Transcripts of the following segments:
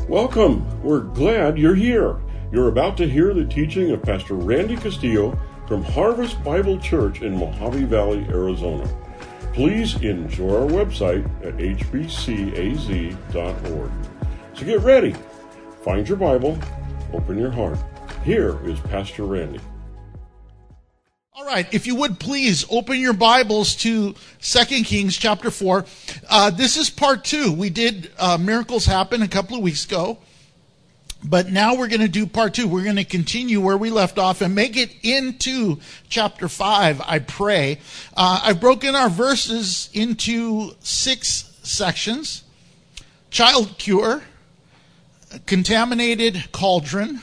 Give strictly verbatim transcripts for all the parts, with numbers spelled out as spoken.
Welcome. We're glad you're here. You're about to hear the teaching of Pastor Randy Castillo from Harvest Bible Church in Mojave Valley, Arizona. Please enjoy our website at h b c a z dot org. So get ready. Find your Bible. Open your heart. Here is Pastor Randy. All right, if you would please open your Bibles to Second Kings chapter four. Uh, this is part two. We did uh, Miracles Happen a couple of weeks ago, but now we're going to do part two. We're going to continue where we left off and make it into chapter five, I pray. Uh, I've broken our verses into six sections: child cure, contaminated cauldron,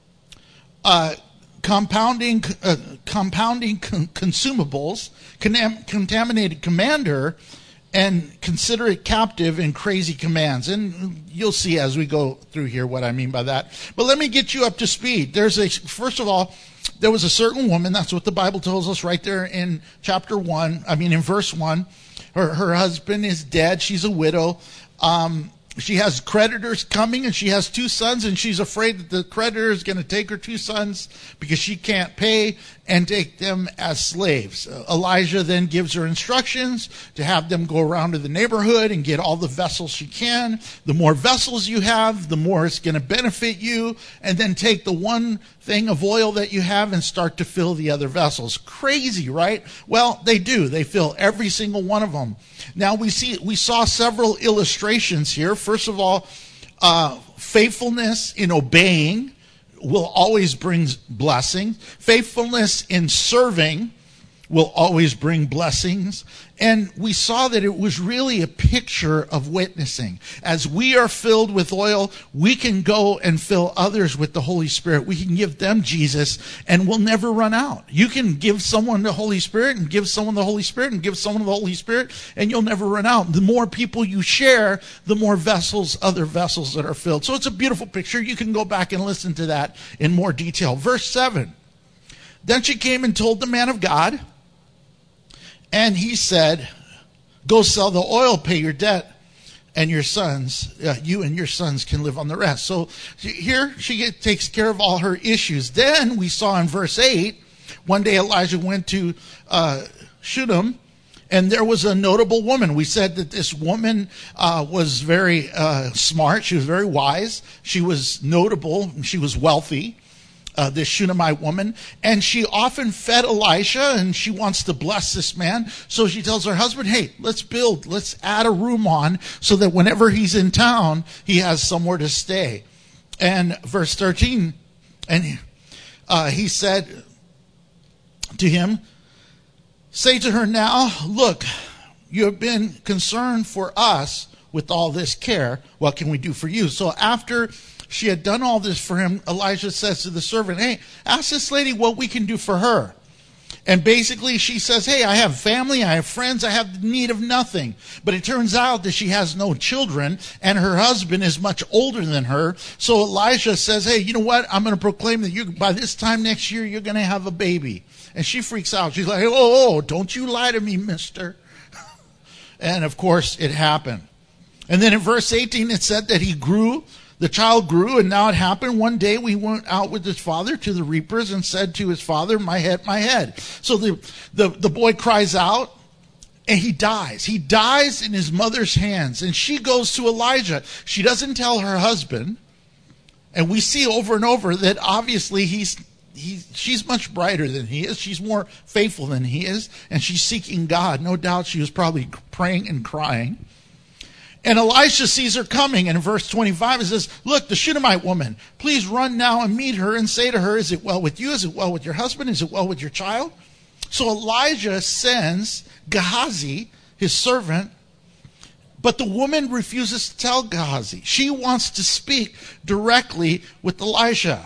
uh compounding uh, compounding con- consumables, con- contaminated commander, and consider it captive and crazy commands. And you'll see as we go through here what I mean by that. But let me get you up to speed. There's a first of all, there was a certain woman. That's what the Bible tells us right there in chapter one. I mean in verse one. Her her husband is dead. She's a widow. Um, She has creditors coming, and she has two sons, and she's afraid that the creditor is going to take her two sons because she can't pay and take them as slaves. Uh, Elijah then gives her instructions to have them go around to the neighborhood and get all the vessels she can. The more vessels you have, the more it's going to benefit you, and then take the one thing of oil that you have and start to fill the other vessels. Crazy, right? Well, they do. They fill every single one of them. Now we see we saw several illustrations here. First of all, uh, faithfulness in obeying will always bring blessing. Faithfulness in serving will always bring blessings. And we saw that it was really a picture of witnessing. As we are filled with oil, we can go and fill others with the Holy Spirit. We can give them Jesus, and we'll never run out. You can give someone the Holy Spirit and give someone the Holy Spirit and give someone the Holy Spirit, and you'll never run out. The more people you share, the more vessels, other vessels that are filled. So it's a beautiful picture. You can go back and listen to that in more detail. Verse seven. Then she came and told the man of God, and he said, go sell the oil, pay your debt, and your sons, uh, you and your sons can live on the rest. So here she get, takes care of all her issues. Then we saw in verse eight, one day Elijah went to uh, Shunem, and there was a notable woman. We said that this woman uh, was very uh, smart. She was very wise. She was notable. She was wealthy. Uh, this Shunammite woman, and she often fed Elisha, and she wants to bless this man. So she tells her husband, hey, let's build, let's add a room on so that whenever he's in town, he has somewhere to stay. And verse thirteen, and uh, he said to him, say to her now, look, you have been concerned for us with all this care. What can we do for you? So after she had done all this for him, Elijah says to the servant, hey, ask this lady what we can do for her. And basically she says, hey, I have family, I have friends, I have need of nothing. But it turns out that she has no children, and her husband is much older than her. So Elijah says, hey, you know what? I'm going to proclaim that you by this time next year, you're going to have a baby. And she freaks out. She's like, oh, oh, don't you lie to me, mister. And of course it happened. And then in verse eighteen, it said that he grew. The child grew, and now it happened. One day we went out with his father to the reapers and said to his father, my head, my head. So the, the, the boy cries out, and he dies. He dies in his mother's hands. And she goes to Elijah. She doesn't tell her husband. And we see over and over that obviously he's he, she's much brighter than he is. She's more faithful than he is. And she's seeking God. No doubt she was probably praying and crying. And Elisha sees her coming, and in verse twenty-five it says, look, the Shunammite woman, please run now and meet her and say to her, is it well with you? Is it well with your husband? Is it well with your child? So Elijah sends Gehazi, his servant, but the woman refuses to tell Gehazi. She wants to speak directly with Elisha.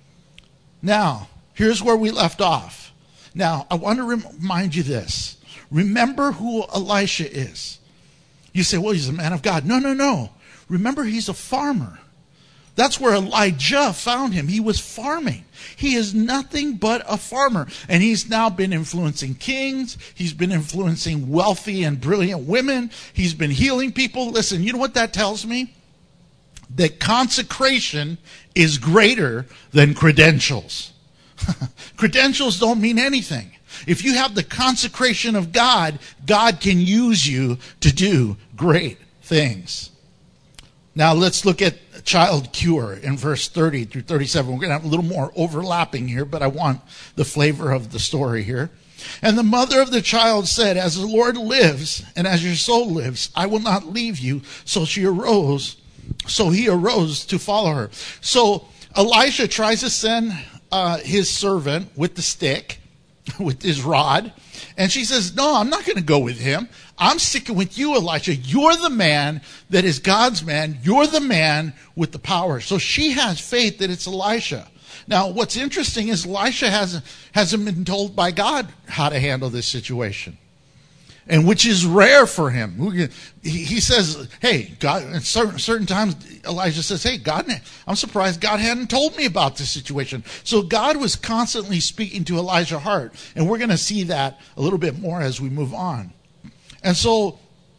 Now, here's where we left off. Now, I want to remind you this. Remember who Elisha is. You say, well, he's a man of God. No, no, no. Remember, he's a farmer. That's where Elijah found him. He was farming. He is nothing but a farmer. And he's now been influencing kings. He's been influencing wealthy and brilliant women. He's been healing people. Listen, you know what that tells me? that consecration is greater than credentials. Credentials don't mean anything. If you have the consecration of God, God can use you to do great things. Now let's look at child cure in verse thirty through thirty-seven. We're going to have a little more overlapping here, but I want the flavor of the story here. And the mother of the child said, "As the Lord lives, and as your soul lives, I will not leave you." So she arose. So he arose to follow her. So Elisha tries to send uh, his servant with the stick, with his rod. And she says, "No, I'm not going to go with him. I'm sticking with you, Elisha. You're the man that is God's man. You're the man with the power." So she has faith that it's Elisha. Now, what's interesting is Elisha hasn't, hasn't been told by God how to handle this situation, and which is rare for him. He, he says, hey, God, at certain, certain times, Elijah says, hey, God, I'm surprised God hadn't told me about this situation. So God was constantly speaking to Elijah's heart, and we're going to see that a little bit more as we move on. And so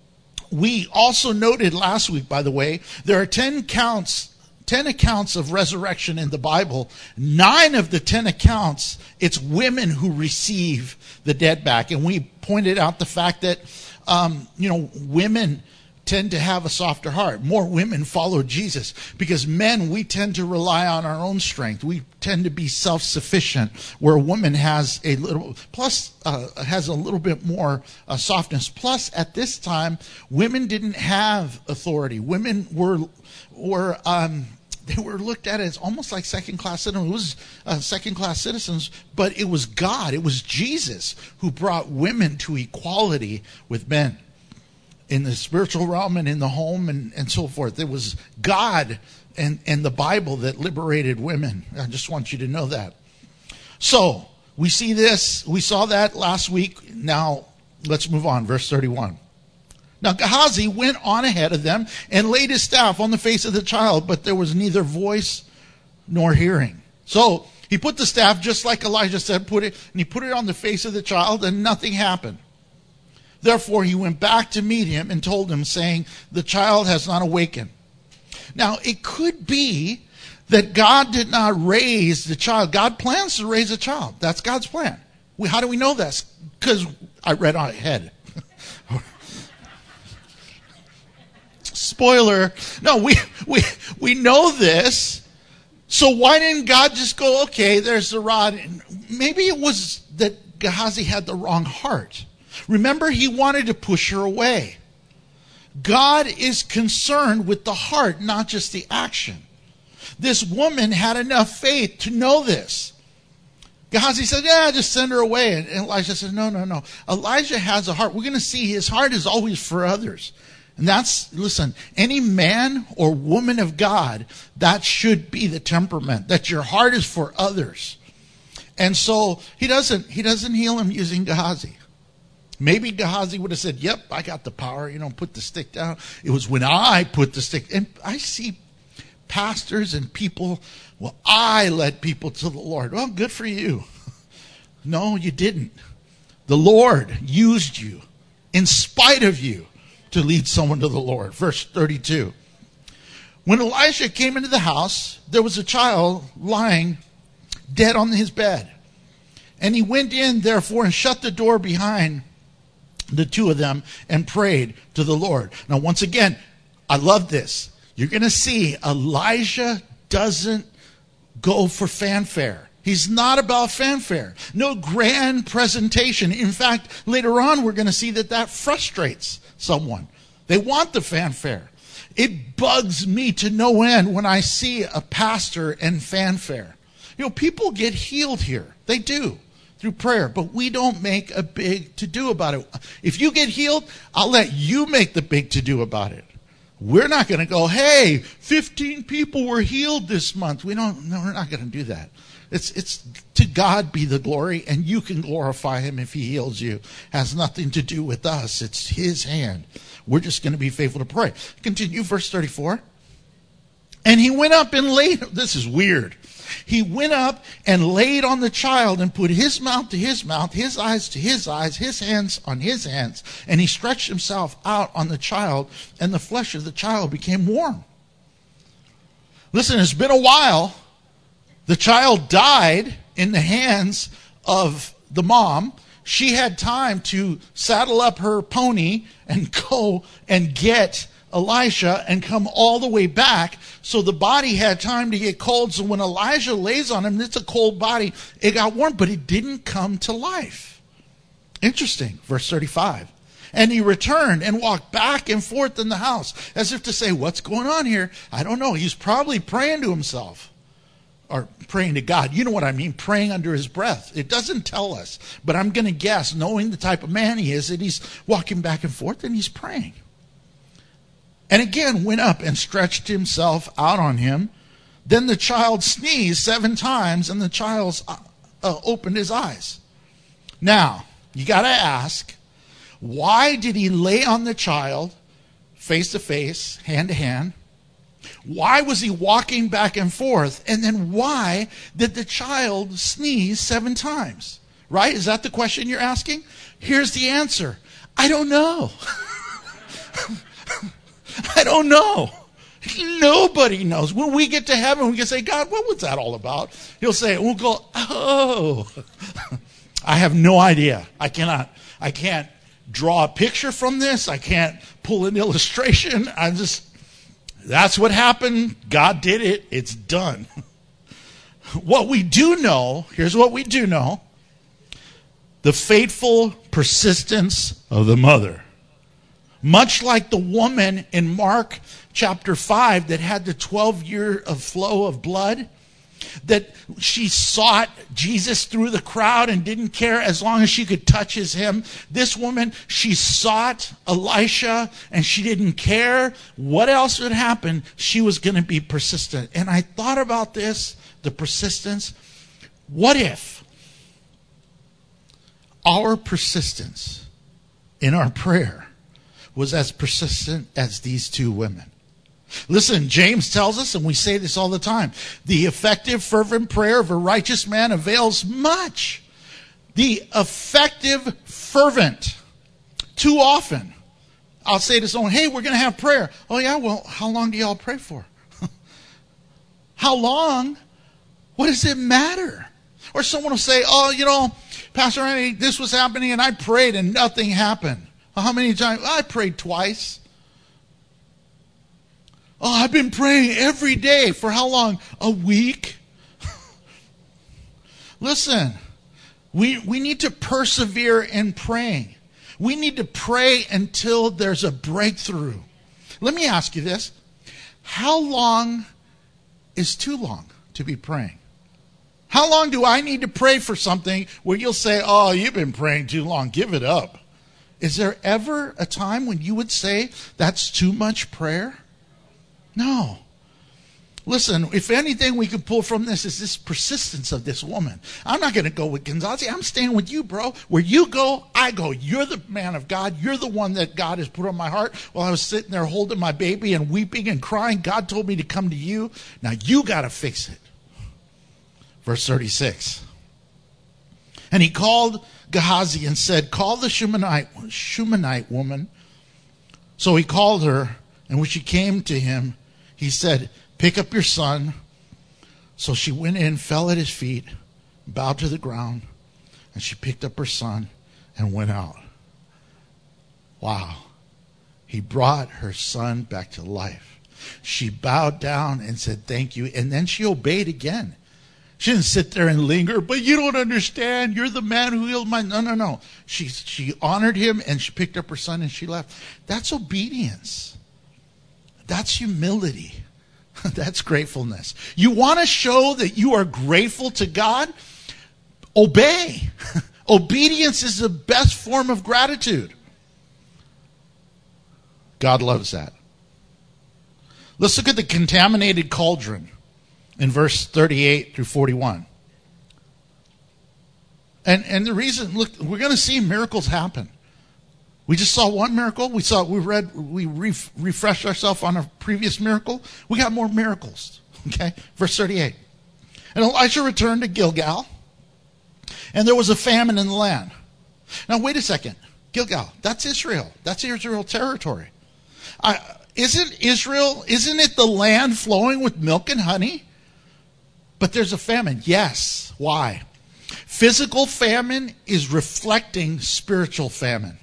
we also noted last week, by the way, there are ten counts Ten accounts of resurrection in the Bible. Nine of the ten accounts, it's women who receive the dead back. And we pointed out the fact that, um, you know, women tend to have a softer heart. More women follow Jesus because men, we tend to rely on our own strength. We tend to be self-sufficient, where a woman has a little, plus uh, has a little bit more uh, softness. Plus, at this time, women didn't have authority. Women were were um, they were looked at as almost like second-class citizens. It was uh, second-class citizens, but it was God, it was Jesus who brought women to equality with men in the spiritual realm and in the home and, and so forth. It was God and, and the Bible that liberated women. I just want you to know that. So, we see this. We saw that last week. Now, let's move on. Verse thirty-one. Now Gehazi went on ahead of them and laid his staff on the face of the child, but there was neither voice nor hearing. So he put the staff, just like Elijah said, put it, and he put it on the face of the child, and nothing happened. Therefore he went back to meet him and told him, saying, "The child has not awakened." Now it could be that God did not raise the child. God plans to raise a child. That's God's plan. How do we know this? Because I read on ahead. Spoiler. No, we, we, we know this. So why didn't God just go, okay, there's the rod. Maybe it was that Gehazi had the wrong heart. Remember, he wanted to push her away. God is concerned with the heart, not just the action. This woman had enough faith to know this. Gehazi said, yeah, just send her away. And Elijah said, no, no, no. Elijah has a heart. We're going to see his heart is always for others. And that's, listen, any man or woman of God, that should be the temperament, that your heart is for others. And so he doesn't, he doesn't heal him using Gehazi. Maybe Gehazi would have said, yep, I got the power, you know, put the stick down. It was when I put the stick. And I see pastors and people, well, I led people to the Lord. Well, good for you. No, you didn't. The Lord used you in spite of you to lead someone to the Lord. Verse thirty-two. When Elisha came into the house, there was a child lying dead on his bed. And he went in, therefore, and shut the door behind the two of them and prayed to the Lord. Now, once again, I love this. You're going to see Elijah doesn't go for fanfare. He's not about fanfare. No grand presentation. In fact, later on, we're going to see that that frustrates someone. They want the fanfare. It bugs me to no end when I see a pastor and fanfare. You know, people get healed here. They do, through prayer, but we don't make a big to-do about it. If you get healed, I'll let you make the big to-do about it. We're not going to go, hey, fifteen people were healed this month. We don't, no, we're not going to do that. It's it's to God be the glory, and you can glorify him if he heals you. It has nothing to do with us. It's his hand. We're just going to be faithful to pray. Continue, verse thirty-four. And he went up and laid, this is weird. He went up and laid on the child and put his mouth to his mouth, his eyes to his eyes, his hands on his hands. And he stretched himself out on the child, and the flesh of the child became warm. Listen, it's been a while. The child died in the hands of the mom. She had time to saddle up her pony and go and get Elisha and come all the way back. So the body had time to get cold. So when Elijah lays on him, it's a cold body. It got warm, but it didn't come to life. Interesting. Verse thirty-five. And he returned and walked back and forth in the house as if to say, what's going on here? I don't know. He's probably praying to himself. Or praying to God. You know what I mean? Praying under his breath. It doesn't tell us. But I'm going to guess, knowing the type of man he is, that he's walking back and forth and he's praying. And again went up and stretched himself out on him. Then the child sneezed seven times and the child uh, uh, opened his eyes. Now, you got to ask, why did he lay on the child face to face, hand to hand? Why was he walking back and forth? And then why did the child sneeze seven times? Right? Is that the question you're asking? Here's the answer. I don't know. I don't know. Nobody knows. When we get to heaven, we can say, God, what was that all about? He'll say, we'll go, oh. I have no idea. I cannot, I can't draw a picture from this. I can't pull an illustration. I just... That's what happened. God did it. It's done. What we do know, here's what we do know. The faithful persistence of the mother. Much like the woman in Mark chapter five that had the twelve year of flow of blood, that she sought Jesus through the crowd and didn't care as long as she could touch his hem. This woman, she sought Elisha and she didn't care what else would happen. She was going to be persistent. And I thought about this, the persistence. What if our persistence in our prayer was as persistent as these two women? Listen, James tells us, and we say this all the time, the effective, fervent prayer of a righteous man avails much. The effective, fervent. Too often, I'll say to someone, hey, we're going to have prayer. Oh, yeah, well, how long do y'all pray for? How long? What does it matter? Or someone will say, oh, you know, Pastor Randy, this was happening, and I prayed, and nothing happened. Well, how many times? I prayed twice. Oh, I've been praying every day. For how long? A week? Listen, we, we need to persevere in praying. We need to pray until there's a breakthrough. Let me ask you this. How long is too long to be praying? How long do I need to pray for something where you'll say, oh, you've been praying too long, give it up? Is there ever a time when you would say that's too much prayer? No. Listen, if anything we can pull from this is this persistence of this woman. I'm not going to go with Gonzalez. I'm staying with you, bro. Where you go, I go. You're the man of God. You're the one that God has put on my heart. While I was sitting there holding my baby and weeping and crying, God told me to come to you. Now you got to fix it. Verse thirty-six. And he called Gehazi and said, call the Shunammite, Shunammite woman. So he called her, and when she came to him, he said, pick up your son. So she went in, fell at his feet, bowed to the ground, and she picked up her son and went out. Wow. He brought her son back to life. She bowed down and said, thank you. And then she obeyed again. She didn't sit there and linger, but you don't understand. You're the man who healed my... No, no, no. She, she honored him, and she picked up her son, and she left. That's obedience. That's humility. That's gratefulness. You want to show that you are grateful to God? Obey. Obedience is the best form of gratitude. God loves that. Let's look at the contaminated cauldron in verse thirty-eight through forty-one. And and the reason, look, we're going to see miracles happen. We just saw one miracle. We saw, we read, we ref, refreshed ourselves on a previous miracle. We got more miracles. Okay, verse thirty-eight. And Elisha returned to Gilgal, and there was a famine in the land. Now wait a second. Gilgal, that's Israel. That's Israel territory. I, Isn't Israel, isn't it the land flowing with milk and honey? But there's a famine. Yes. Why? Physical famine is reflecting spiritual famine.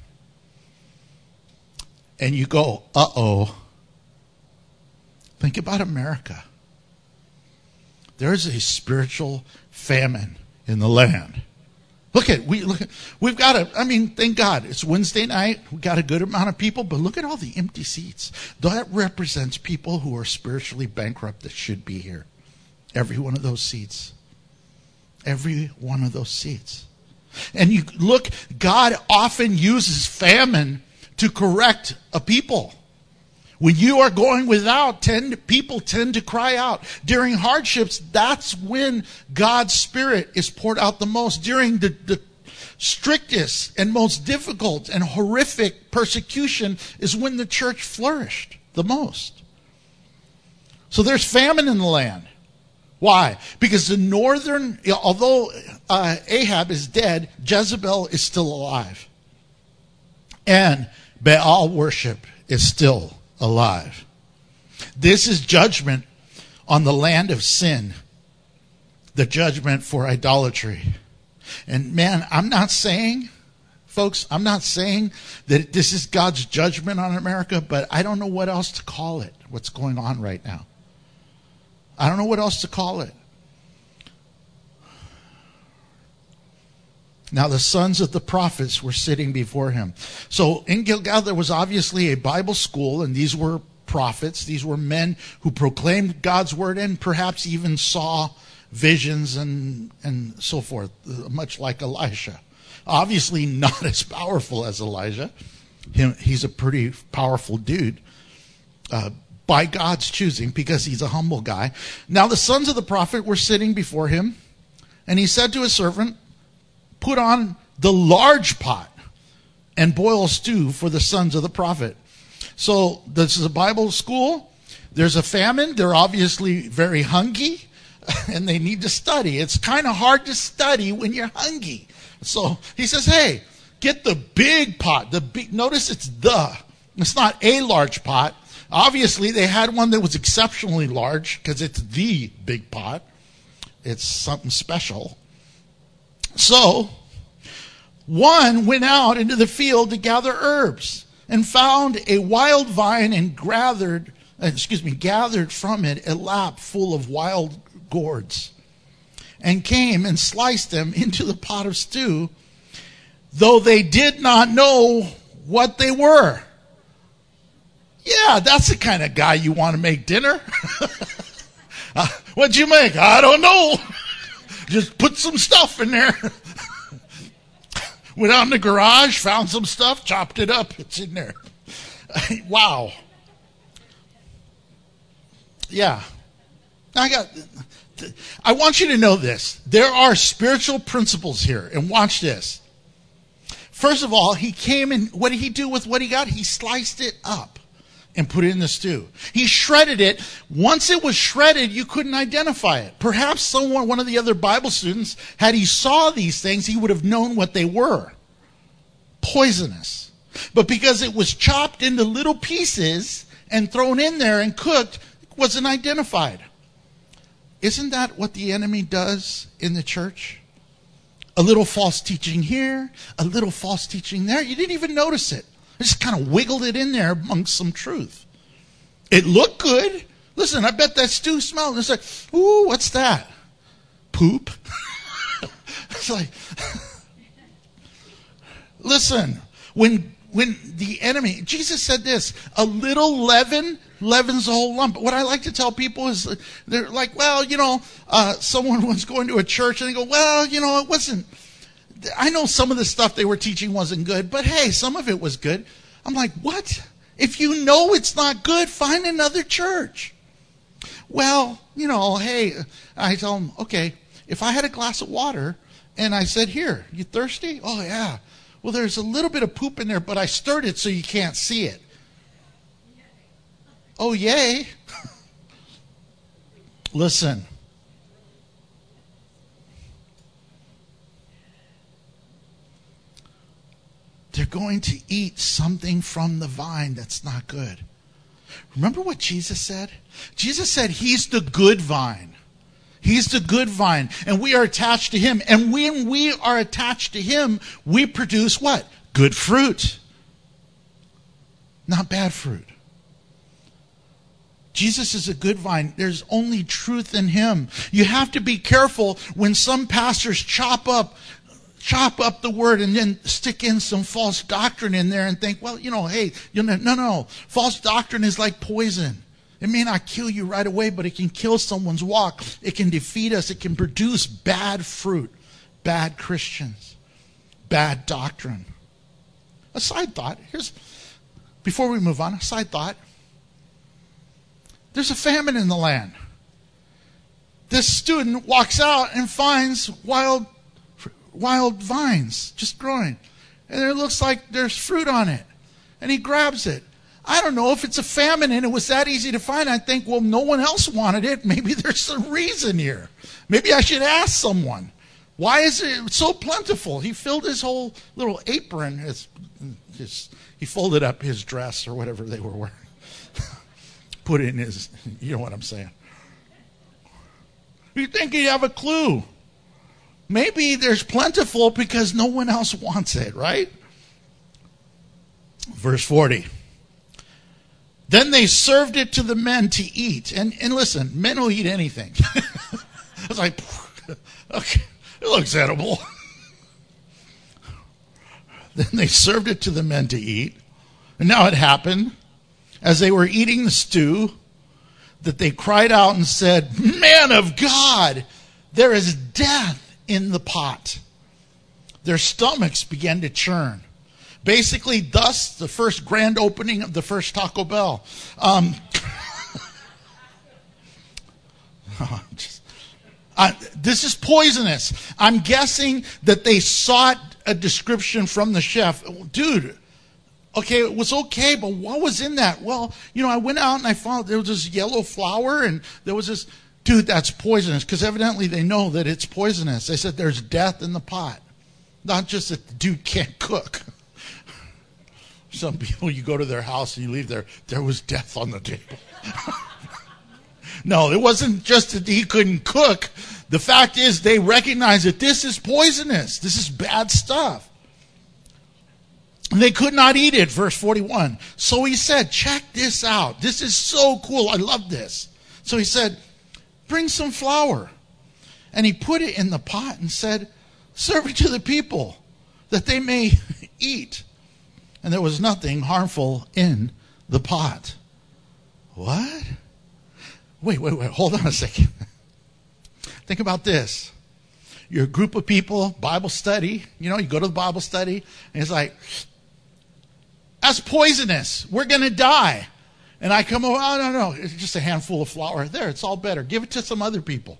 And you go, uh-oh. Think about America. There's a spiritual famine in the land. Look at we look at, we've got a I mean, thank God, it's Wednesday night. We've got a good amount of people, but look at all the empty seats. That represents people who are spiritually bankrupt that should be here. Every one of those seats. Every one of those seats. And you look, God often uses famine to correct a people. When you are going without, tend, people tend to cry out. During hardships, that's when God's Spirit is poured out the most. During the, the strictest and most difficult and horrific persecution is when the church flourished the most. So there's famine in the land. Why? Because the northern, although uh, Ahab is dead, Jezebel is still alive. And Baal worship is still alive. This is judgment on the land of sin. The judgment for idolatry. And man, I'm not saying, folks, I'm not saying that this is God's judgment on America, but I don't know what else to call it, what's going on right now. I don't know what else to call it. Now the sons of the prophets were sitting before him. So in Gilgal there was obviously a Bible school, and these were prophets. These were men who proclaimed God's word and perhaps even saw visions and, and so forth, much like Elisha. Obviously not as powerful as Elijah. Him, he's a pretty powerful dude. Uh, by God's choosing, because he's a humble guy. Now the sons of the prophet were sitting before him, and he said to his servant, put on the large pot and boil stew for the sons of the prophet. So this is a Bible school. There's a famine. They're obviously very hungry, and they need to study. It's kind of hard to study when you're hungry. So he says, hey, get the big pot. The big, notice it's the. It's not a large pot. Obviously, they had one that was exceptionally large because it's the big pot. It's something special. So, one went out into the field to gather herbs and found a wild vine and gathered, excuse me, gathered from it a lap full of wild gourds, and came and sliced them into the pot of stew, though they did not know what they were. Yeah, that's the kind of guy you want to make dinner. uh, what'd you make? I don't know. Just put some stuff in there. Went out in the garage, found some stuff, chopped it up. It's in there. Wow. Yeah. I got. I want you to know this. There are spiritual principles here, and watch this. First of all, he came and what did he do with what he got? He sliced it up and put it in the stew. He shredded it. Once it was shredded, you couldn't identify it. Perhaps someone, one of the other Bible students, had he saw these things, he would have known what they were. Poisonous. But because it was chopped into little pieces and thrown in there and cooked, it wasn't identified. Isn't that what the enemy does in the church? A little false teaching here, a little false teaching there. You didn't even notice it. I just kind of wiggled it in there amongst some truth. It looked good. Listen, I bet that stew smelled. It's like, ooh, what's that? Poop. It's like, listen, when when the enemy, Jesus said this, a little leaven leavens the whole lump. What I like to tell people is, they're like, well, you know, uh, someone was going to a church and they go, well, you know, it wasn't, I know some of the stuff they were teaching wasn't good, but hey, some of it was good. I'm like, what? If you know it's not good, find another church. Well, you know, hey, I tell them, okay, if I had a glass of water and I said, here, you thirsty? Oh, yeah. Well, there's a little bit of poop in there, but I stirred it so you can't see it. Oh, yay. Listen. They're going to eat something from the vine that's not good. Remember what Jesus said? Jesus said he's the good vine. He's the good vine, and we are attached to him. And when we are attached to him, we produce what? Good fruit. Not bad fruit. Jesus is a good vine. There's only truth in him. You have to be careful when some pastors chop up chop up the word and then stick in some false doctrine in there and think, well, you know, hey, you know, no, no. False doctrine is like poison. It may not kill you right away, but it can kill someone's walk. It can defeat us. It can produce bad fruit, bad Christians, bad doctrine. A side thought. Here's, before we move on, a side thought. There's a famine in the land. This student walks out and finds wild wild vines just growing. And it looks like there's fruit on it. And he grabs it. I don't know if it's a famine and it was that easy to find. I think, well, no one else wanted it. Maybe there's some reason here. Maybe I should ask someone. Why is it so plentiful? He filled his whole little apron. His, his, he folded up his dress or whatever they were wearing. Put it in his, you know what I'm saying. You think you have a clue. Maybe there's plentiful because no one else wants it, right? Verse forty. Then they served it to the men to eat. And, and listen, men will eat anything. It's like, okay, it looks edible. Then they served it to the men to eat. And now it happened, as they were eating the stew, that they cried out and said, "Man of God, there is death in the pot." Their stomachs began to churn. Basically, thus, the first grand opening of the first Taco Bell. Um, just, uh, this is poisonous. I'm guessing that they sought a description from the chef. Dude, okay, it was okay, but what was in that? Well, you know, I went out and I found there was this yellow flour and there was this... Dude, that's poisonous, because evidently they know that it's poisonous. They said there's death in the pot. Not just that the dude can't cook. Some people, you go to their house and you leave there, there was death on the table. No, it wasn't just that he couldn't cook. The fact is they recognize that this is poisonous. This is bad stuff. They could not eat it, verse forty-one. So he said, check this out. This is so cool. I love this. So he said, bring some flour. And he put it in the pot and said, serve it to the people that they may eat. And there was nothing harmful in the pot. What? Wait, wait, wait. Hold on a second. Think about this. You're a group of people, Bible study. You know, you go to the Bible study, and it's like, that's poisonous. We're going to die. And I come over, oh, no, no, it's just a handful of flour. There, it's all better. Give it to some other people.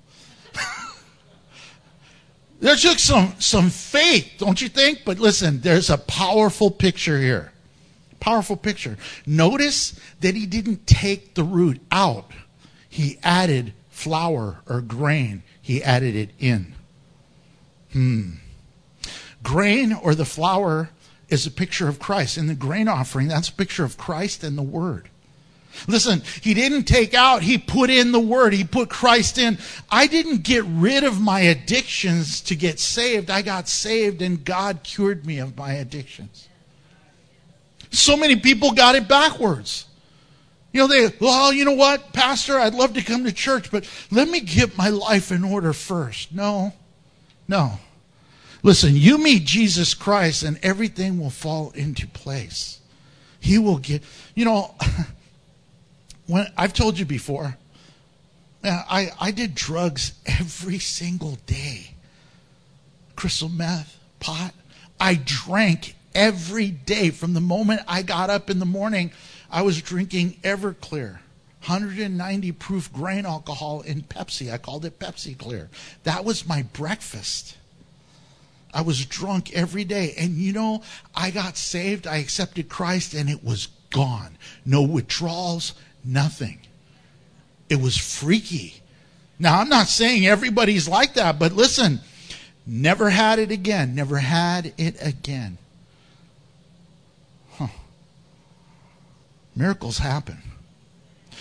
There took some, some faith, don't you think? But listen, there's a powerful picture here. Powerful picture. Notice that he didn't take the root out. He added flour or grain. He added it in. Hmm. Grain or the flour is a picture of Christ. In the grain offering, that's a picture of Christ and the Word. Listen, he didn't take out, he put in the Word, he put Christ in. I didn't get rid of my addictions to get saved. I got saved and God cured me of my addictions. So many people got it backwards. You know, they, well, you know what, Pastor, I'd love to come to church, but let me get my life in order first. No, no. Listen, you meet Jesus Christ and everything will fall into place. He will get, you know... When I've told you before, I, I did drugs every single day. Crystal meth, pot. I drank every day. From the moment I got up in the morning, I was drinking Everclear. one hundred ninety proof grain alcohol in Pepsi. I called it Pepsi Clear. That was my breakfast. I was drunk every day. And you know, I got saved. I accepted Christ and it was gone. No withdrawals. Nothing. It was freaky. Now, I'm not saying everybody's like that, but listen, never had it again. Never had it again. Huh. Miracles happen.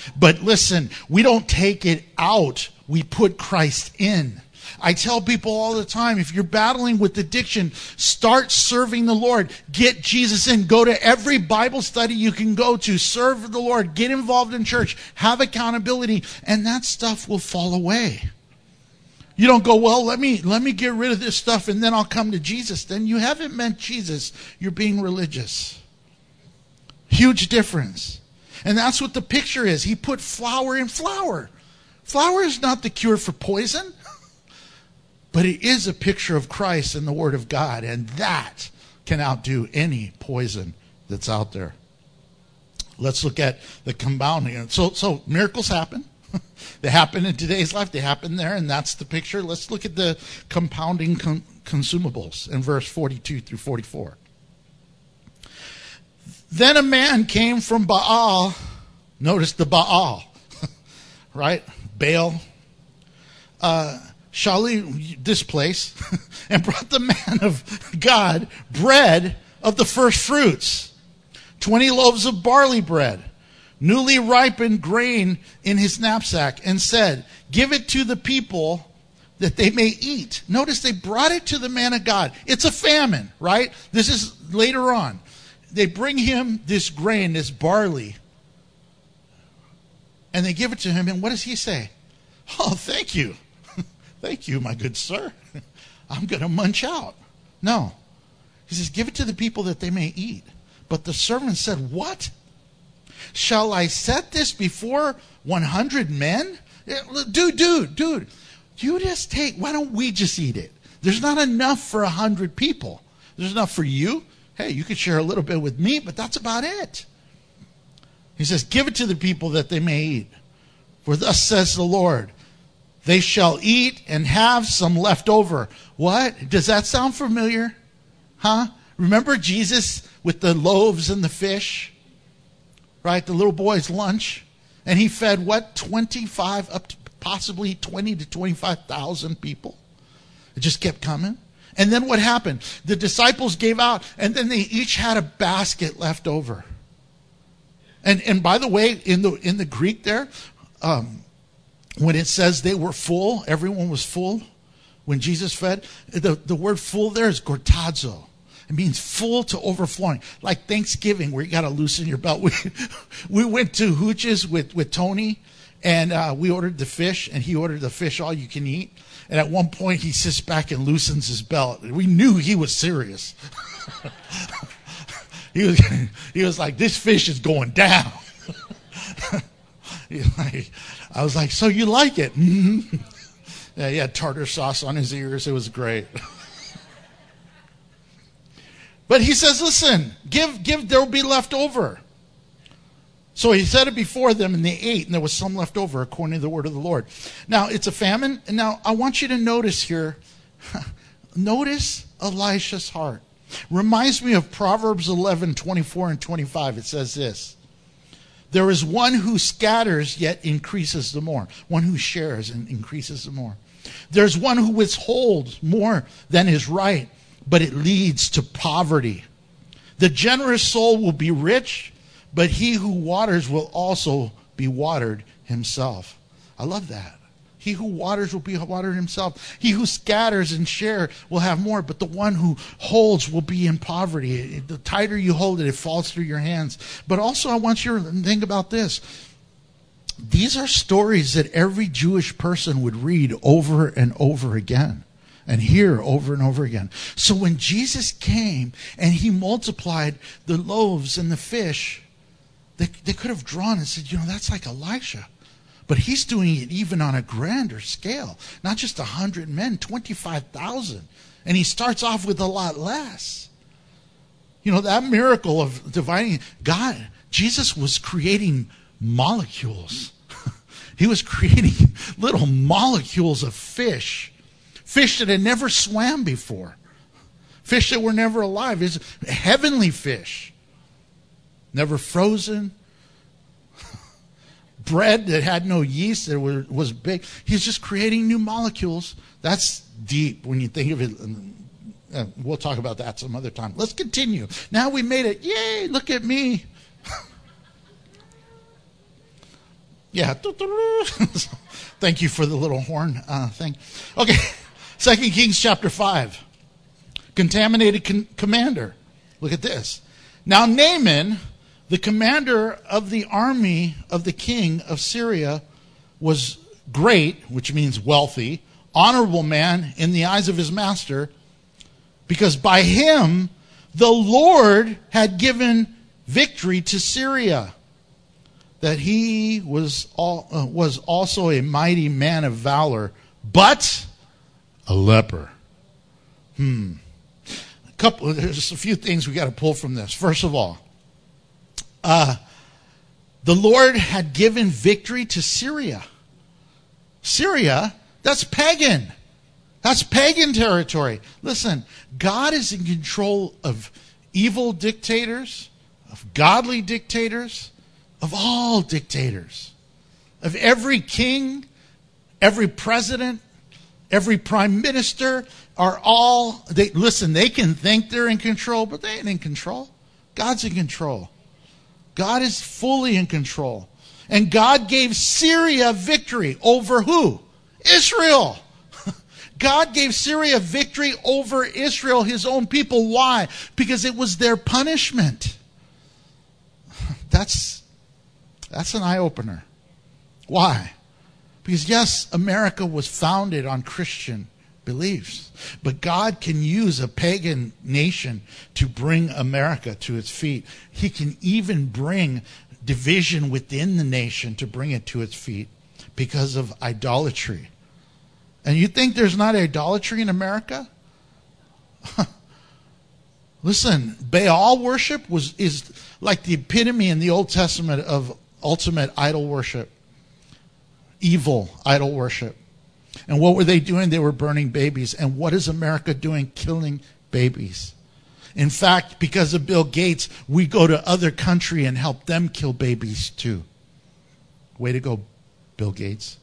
But listen, we don't take it out. We put Christ in. I tell people all the time, if you're battling with addiction, start serving the Lord. Get Jesus in. Go to every Bible study you can go to. Serve the Lord. Get involved in church. Have accountability. And that stuff will fall away. You don't go, well, let me let me get rid of this stuff and then I'll come to Jesus. Then you haven't meant Jesus. You're being religious. Huge difference. And that's what the picture is. He put flour in flour. Flour is not the cure for poison. But it is a picture of Christ and the Word of God, and that can outdo any poison that's out there. Let's look at the compounding. So, so miracles happen. They happen in today's life. They happen there, and that's the picture. Let's look at the compounding con- consumables in verse forty-two through forty-four. Then a man came from Baal. Notice the Baal, right? Baal. Uh... Shali, this place, and brought the man of God bread of the first fruits, twenty loaves of barley bread, newly ripened grain in his knapsack, and said, give it to the people that they may eat. Notice they brought it to the man of God. It's a famine, right? This is later on. They bring him this grain, this barley, and they give it to him, and what does he say? Oh, thank you. Thank you, my good sir. I'm going to munch out. No. He says, give it to the people that they may eat. But the servant said, what? Shall I set this before one hundred men? Dude, dude, dude. You just take, why don't we just eat it? There's not enough for one hundred people. There's enough for you. Hey, you could share a little bit with me, but that's about it. He says, give it to the people that they may eat. For thus says the Lord, they shall eat and have some left over. What? Does that sound familiar? Huh? Remember Jesus with the loaves and the fish? Right? The little boy's lunch. And he fed what? twenty-five, up to possibly twenty to twenty-five thousand people. It just kept coming. And then what happened? The disciples gave out, and then they each had a basket left over. And and by the way, in the in the Greek there, um, when it says they were full, everyone was full when Jesus fed, the, the word full there is gortazo. It means full to overflowing. Like Thanksgiving, where you got to loosen your belt. We, we went to Hooch's with, with Tony, and uh, we ordered the fish, and he ordered the fish all you can eat. And at one point, he sits back and loosens his belt. We knew he was serious. he was, he was like, this fish is going down. Like, I was like, so you like it? Mm-hmm. Yeah, he had tartar sauce on his ears. It was great. But he says, listen, give, give, there will be left over. So he set it before them, and they ate, and there was some left over, according to the word of the Lord. Now, it's a famine. And now, I want you to notice here, notice Elisha's heart. Reminds me of Proverbs eleven, twenty-four and twenty-five. It says this. There is one who scatters, yet increases the more. One who shares and increases the more. There's one who withholds more than is right, but it leads to poverty. The generous soul will be rich, but he who waters will also be watered himself. I love that. He who waters will be watered himself. He who scatters and shares will have more, but the one who holds will be in poverty. The tighter you hold it, it falls through your hands. But also I want you to think about this. These are stories that every Jewish person would read over and over again and hear over and over again. So when Jesus came and he multiplied the loaves and the fish, they, they could have drawn and said, you know, that's like Elisha. But he's doing it even on a grander scale. Not just one hundred men, twenty-five thousand. And he starts off with a lot less. You know, that miracle of dividing, God, Jesus was creating molecules. He was creating little molecules of fish. Fish that had never swam before. Fish that were never alive. It's heavenly fish. Never frozen. Bread that had no yeast, that was big. He's just creating new molecules. That's deep when you think of it. Uh, we'll talk about that some other time. Let's continue. Now we made it. Yay, look at me. Yeah. Thank you for the little horn uh, thing. Okay. Second Kings chapter five. Contaminated con- commander. Look at this. Now Naaman, the commander of the army of the king of Syria, was great, which means wealthy, honorable man in the eyes of his master, because by him the Lord had given victory to Syria, that he was all, uh, was also a mighty man of valor, but a leper. Hmm. A couple. There's just a few things we got to pull from this. First of all, uh, the Lord had given victory to Syria. Syria, that's pagan. That's pagan territory. Listen, God is in control of evil dictators, of godly dictators, of all dictators, of every king, every president, every prime minister are all, they listen, they can think they're in control, but they ain't in control. God's in control. God is fully in control. And God gave Syria victory over who? Israel. God gave Syria victory over Israel, his own people. Why? Because it was their punishment. That's, that's an eye-opener. Why? Because yes, America was founded on Christian beliefs. But God can use a pagan nation to bring America to its feet. He can even bring division within the nation to bring it to its feet because of idolatry. And you think there's not idolatry in America? Listen, Baal worship was is like the epitome in the Old Testament of ultimate idol worship. Evil idol worship. And what were they doing? They were burning babies. And what is America doing? Killing babies. In fact, because of Bill Gates, we go to other country and help them kill babies too. Way to go, Bill Gates.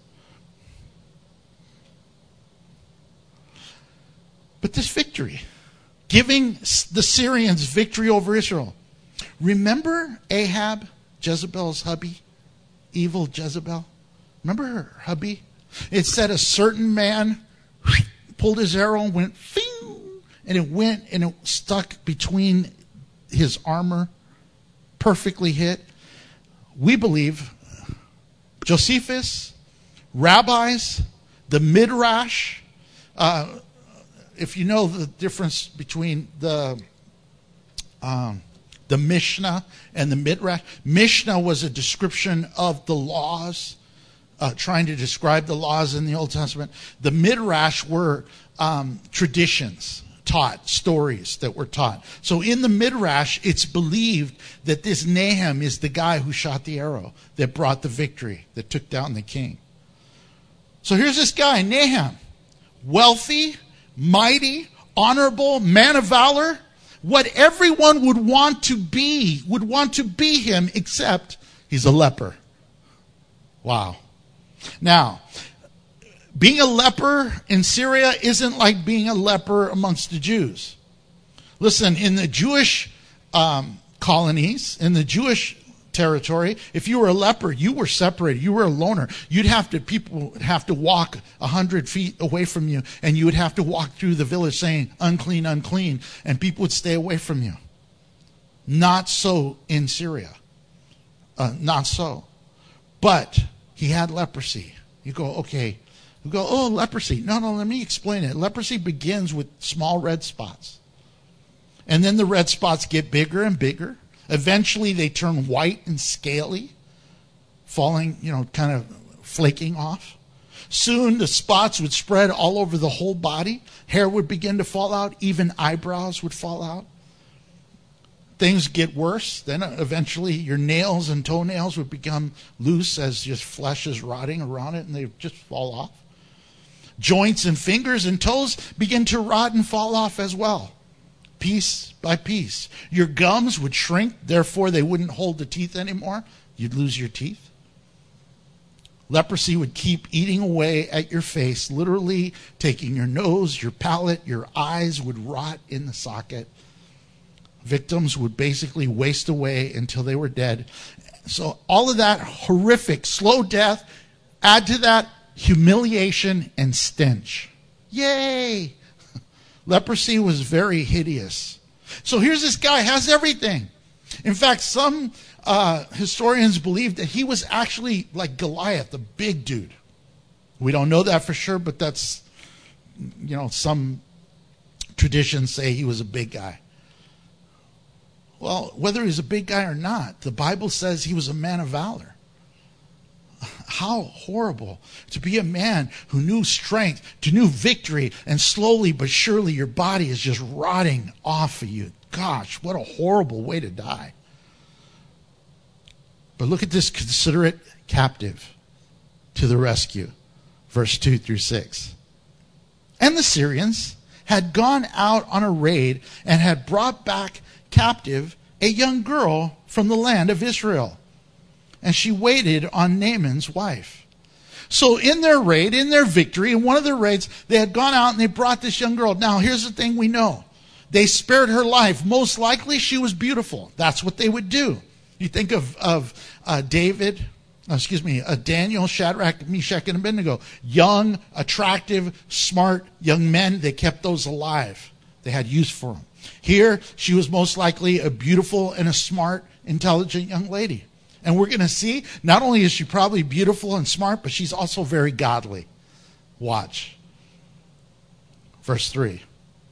But this victory, giving the Syrians victory over Israel. Remember Ahab, Jezebel's hubby? Evil Jezebel? Remember her hubby? It said a certain man pulled his arrow and went, phing, and it went and it stuck between his armor, perfectly hit. We believe Josephus, rabbis, the Midrash, uh, if you know the difference between the um, the Mishnah and the Midrash, Mishnah was a description of the laws, uh, trying to describe the laws in the Old Testament. The Midrash were um, traditions taught, stories that were taught. So in the Midrash, it's believed that this Nahum is the guy who shot the arrow that brought the victory, that took down the king. So here's this guy, Nahum, wealthy, mighty, honorable, man of valor, what everyone would want to be, would want to be him, except he's a leper. Wow. Now, being a leper in Syria isn't like being a leper amongst the Jews. Listen, in the Jewish um, colonies, in the Jewish territory, if you were a leper, you were separated. You were a loner. You'd have to, people would have to walk a hundred feet away from you, and you would have to walk through the village saying, unclean, unclean, and people would stay away from you. Not so in Syria. Uh, not so. But he had leprosy. You go, okay. You go, oh, leprosy. No, no, let me explain it. Leprosy begins with small red spots. And then the red spots get bigger and bigger. Eventually, they turn white and scaly, falling, you know, kind of flaking off. Soon, the spots would spread all over the whole body. Hair would begin to fall out. Even eyebrows would fall out. Things get worse. Then eventually, your nails and toenails would become loose as just flesh is rotting around it, and they just fall off. Joints and fingers and toes begin to rot and fall off as well. Piece by piece. Your gums would shrink, therefore they wouldn't hold the teeth anymore. You'd lose your teeth. Leprosy would keep eating away at your face, literally taking your nose, your palate, your eyes would rot in the socket. Victims would basically waste away until they were dead. so all of that horrific, slow death, add to that humiliation and stench. Yay! Leprosy was very hideous. So here's this guy, has everything. In fact, some uh, historians believe that he was actually like Goliath, a big dude. We don't know that for sure, but that's, you know, some traditions say he was a big guy. Well, whether he's a big guy or not, the Bible says he was a man of valor. How horrible to be a man who knew strength, to knew victory, and slowly but surely your body is just rotting off of you. Gosh, what a horrible way to die. But look at this considerate captive to the rescue. Verse two through six. And the Syrians had gone out on a raid and had brought back captive a young girl from the land of Israel. And she waited on Naaman's wife. So in their raid, in their victory, in one of their raids, they had gone out and they brought this young girl. Now, here's the thing we know. They spared her life. Most likely she was beautiful. That's what they would do. You think of, of uh, David, uh, excuse me, uh, Daniel, Shadrach, Meshach, and Abednego. Young, attractive, smart young men. They kept those alive. They had use for them. Here, she was most likely a beautiful and a smart, intelligent young lady. And we're going to see, not only is she probably beautiful and smart, but she's also very godly. Watch. Verse three.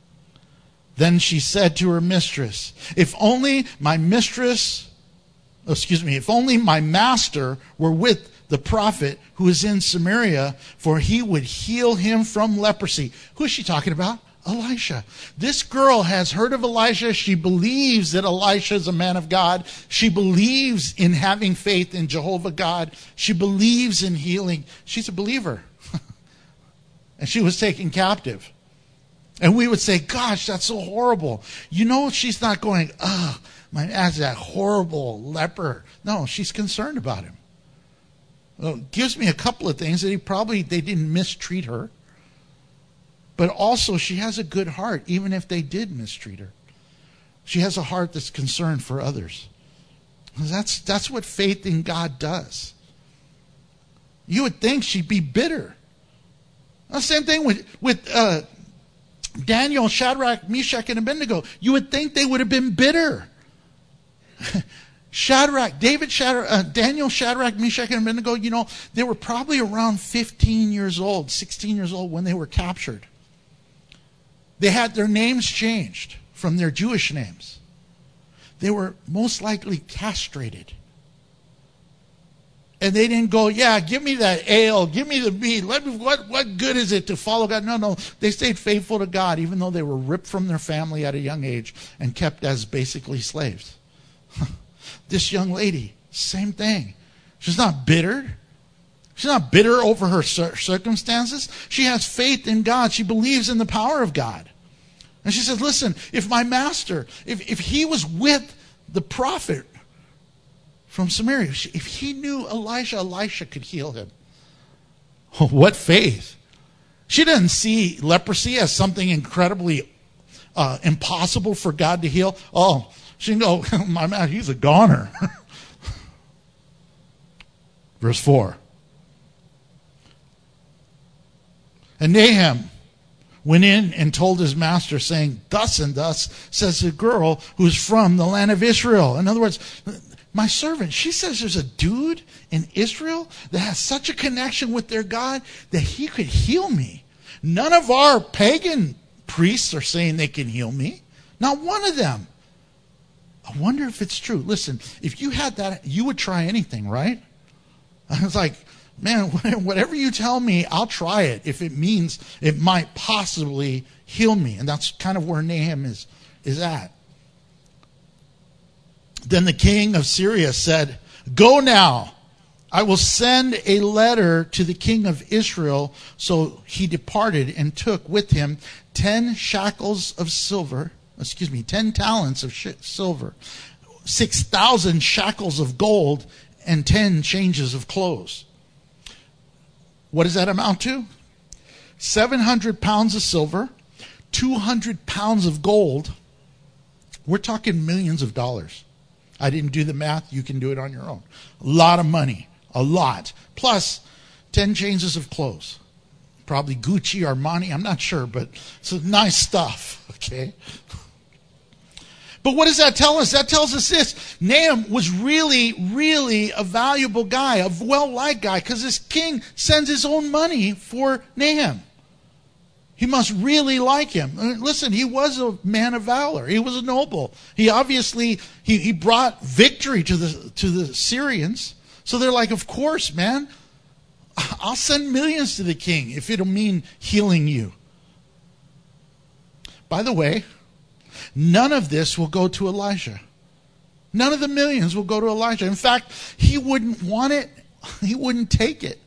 Then she said to her mistress, if only my mistress, excuse me, if only my master were with the prophet who is in Samaria, for he would heal him from leprosy. Who is she talking about? Elisha. This girl has heard of Elisha. She believes that Elisha is a man of God. She believes in having faith in Jehovah God. She believes in healing. She's a believer. And she was taken captive. And we would say, gosh, that's so horrible. You know, she's not going, oh, my that's that horrible leper. No, she's concerned about him. Well, it gives me a couple of things that he probably, they didn't mistreat her. But also, she has a good heart, even if they did mistreat her. She has a heart that's concerned for others. That's, that's what faith in God does. You would think she'd be bitter. The same thing with, with uh, Daniel, Shadrach, Meshach, and Abednego. You would think they would have been bitter. Shadrach, David, Shadrach, uh, Daniel, Shadrach, Meshach, and Abednego, you know, they were probably around fifteen years old, sixteen years old when they were captured. They had their names changed from their Jewish names. They were most likely castrated. And they didn't go, yeah, give me that ale, give me the meat. Let me, what, what good is it to follow God? No, no. They stayed faithful to God, even though they were ripped from their family at a young age and kept as basically slaves. This young lady, same thing. She's not bitter. She's not bitter over her circumstances. She has faith in God. She believes in the power of God. And she says, listen, if my master, if, if he was with the prophet from Samaria, if he knew Elisha, Elisha could heal him. Oh, what faith. She doesn't see leprosy as something incredibly uh, impossible for God to heal. Oh, she can go, my man, he's a goner. Verse four. And Nahum went in and told his master, saying, thus and thus says the girl who's from the land of Israel. In other words, my servant, she says there's a dude in Israel that has such a connection with their God that he could heal me. None of our pagan priests are saying they can heal me. Not one of them. I wonder if it's true. Listen, if you had that, you would try anything, right? I was like, man, whatever you tell me, I'll try it if it means it might possibly heal me. And that's kind of where Nahum is, is at. Then the king of Syria said, go now. I will send a letter to the king of Israel. So he departed and took with him ten shekels of silver, excuse me, ten talents of sh- silver, six thousand shekels of gold, and ten changes of clothes. What does that amount to? seven hundred pounds of silver, two hundred pounds of gold. We're talking millions of dollars. I didn't do the math. You can do it on your own. A lot of money. A lot. Plus, ten changes of clothes. Probably Gucci, Armani. I'm not sure, but it's nice stuff. Okay? But what does that tell us? That tells us this. Nahum was really, really a valuable guy, a well-liked guy, because his king sends his own money for Nahum. He must really like him. Listen, he was a man of valor. He was a noble. He obviously, he, he brought victory to the to the Syrians. So they're like, of course, man, I'll send millions to the king if it'll mean healing you. By the way, none of this will go to Elijah. None of the millions will go to Elijah. In fact, he wouldn't want it. He wouldn't take it.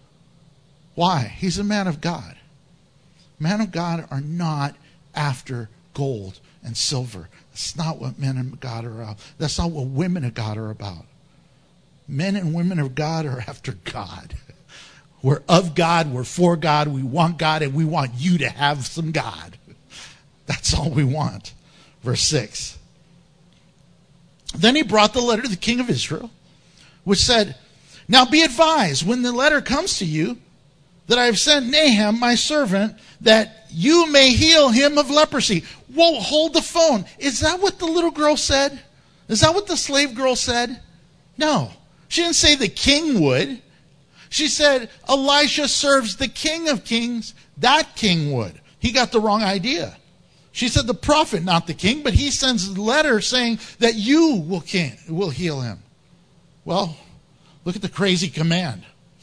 Why? He's a man of God. Men of God are not after gold and silver. That's not what men of God are about. That's not what women of God are about. Men and women of God are after God. We're of God, we're for God, we want God, and we want you to have some God. That's all we want. Verse six. Then he brought the letter to the king of Israel, which said, now be advised, when the letter comes to you, that I have sent Nahum, my servant, that you may heal him of leprosy. Whoa, hold the phone. Is that what the little girl said? Is that what the slave girl said? No. She didn't say the king would. She said Elisha serves the King of Kings. That king would. He got the wrong idea. She said the prophet, not the king, but he sends a letter saying that you will, king, will heal him. Well, look at the crazy command.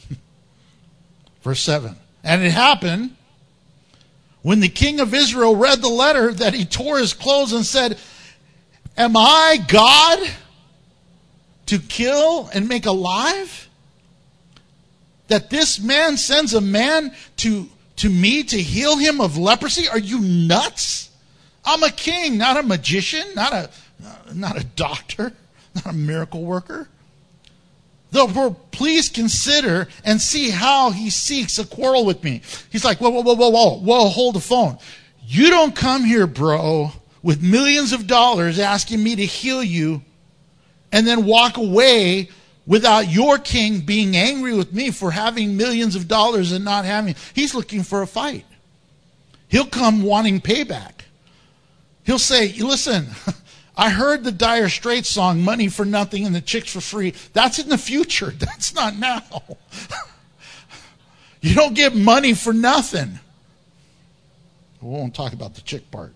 Verse seven. And it happened when the king of Israel read the letter that he tore his clothes and said, am I God to kill and make alive? That this man sends a man to, to me to heal him of leprosy? Are you nuts? I'm a king, not a magician, not a, not a doctor, not a miracle worker. Therefore, please consider and see how he seeks a quarrel with me. He's like, whoa, whoa, whoa, whoa, whoa, whoa, hold the phone. You don't come here, bro, with millions of dollars asking me to heal you and then walk away without your king being angry with me for having millions of dollars and not having. He's looking for a fight. He'll come wanting payback. He'll say, listen, I heard the Dire Straits song, Money for Nothing and the Chicks for Free. That's in the future. That's not now. You don't get money for nothing. We won't talk about the chick part.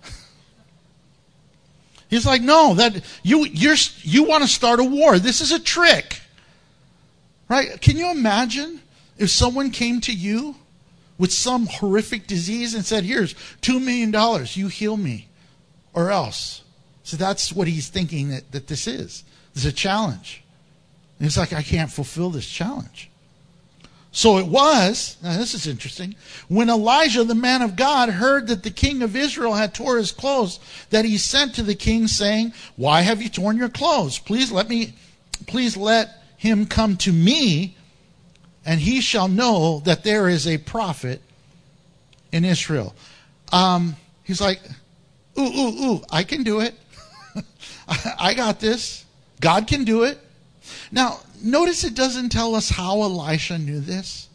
He's like, no, that you you're you want to start a war. This is a trick. Right? Can you imagine if someone came to you with some horrific disease and said, here's two million dollars, you heal me, or else. So that's what he's thinking that, that this is. It's a challenge. And he's like, I can't fulfill this challenge. So it was, now this is interesting, when Elijah, the man of God, heard that the king of Israel had tore his clothes, that he sent to the king saying, why have you torn your clothes? Please let me, please let him come to me, and he shall know that there is a prophet in Israel. Um, he's like, ooh, ooh, ooh, I can do it. I got this. God can do it. Now, notice it doesn't tell us how Elisha knew this.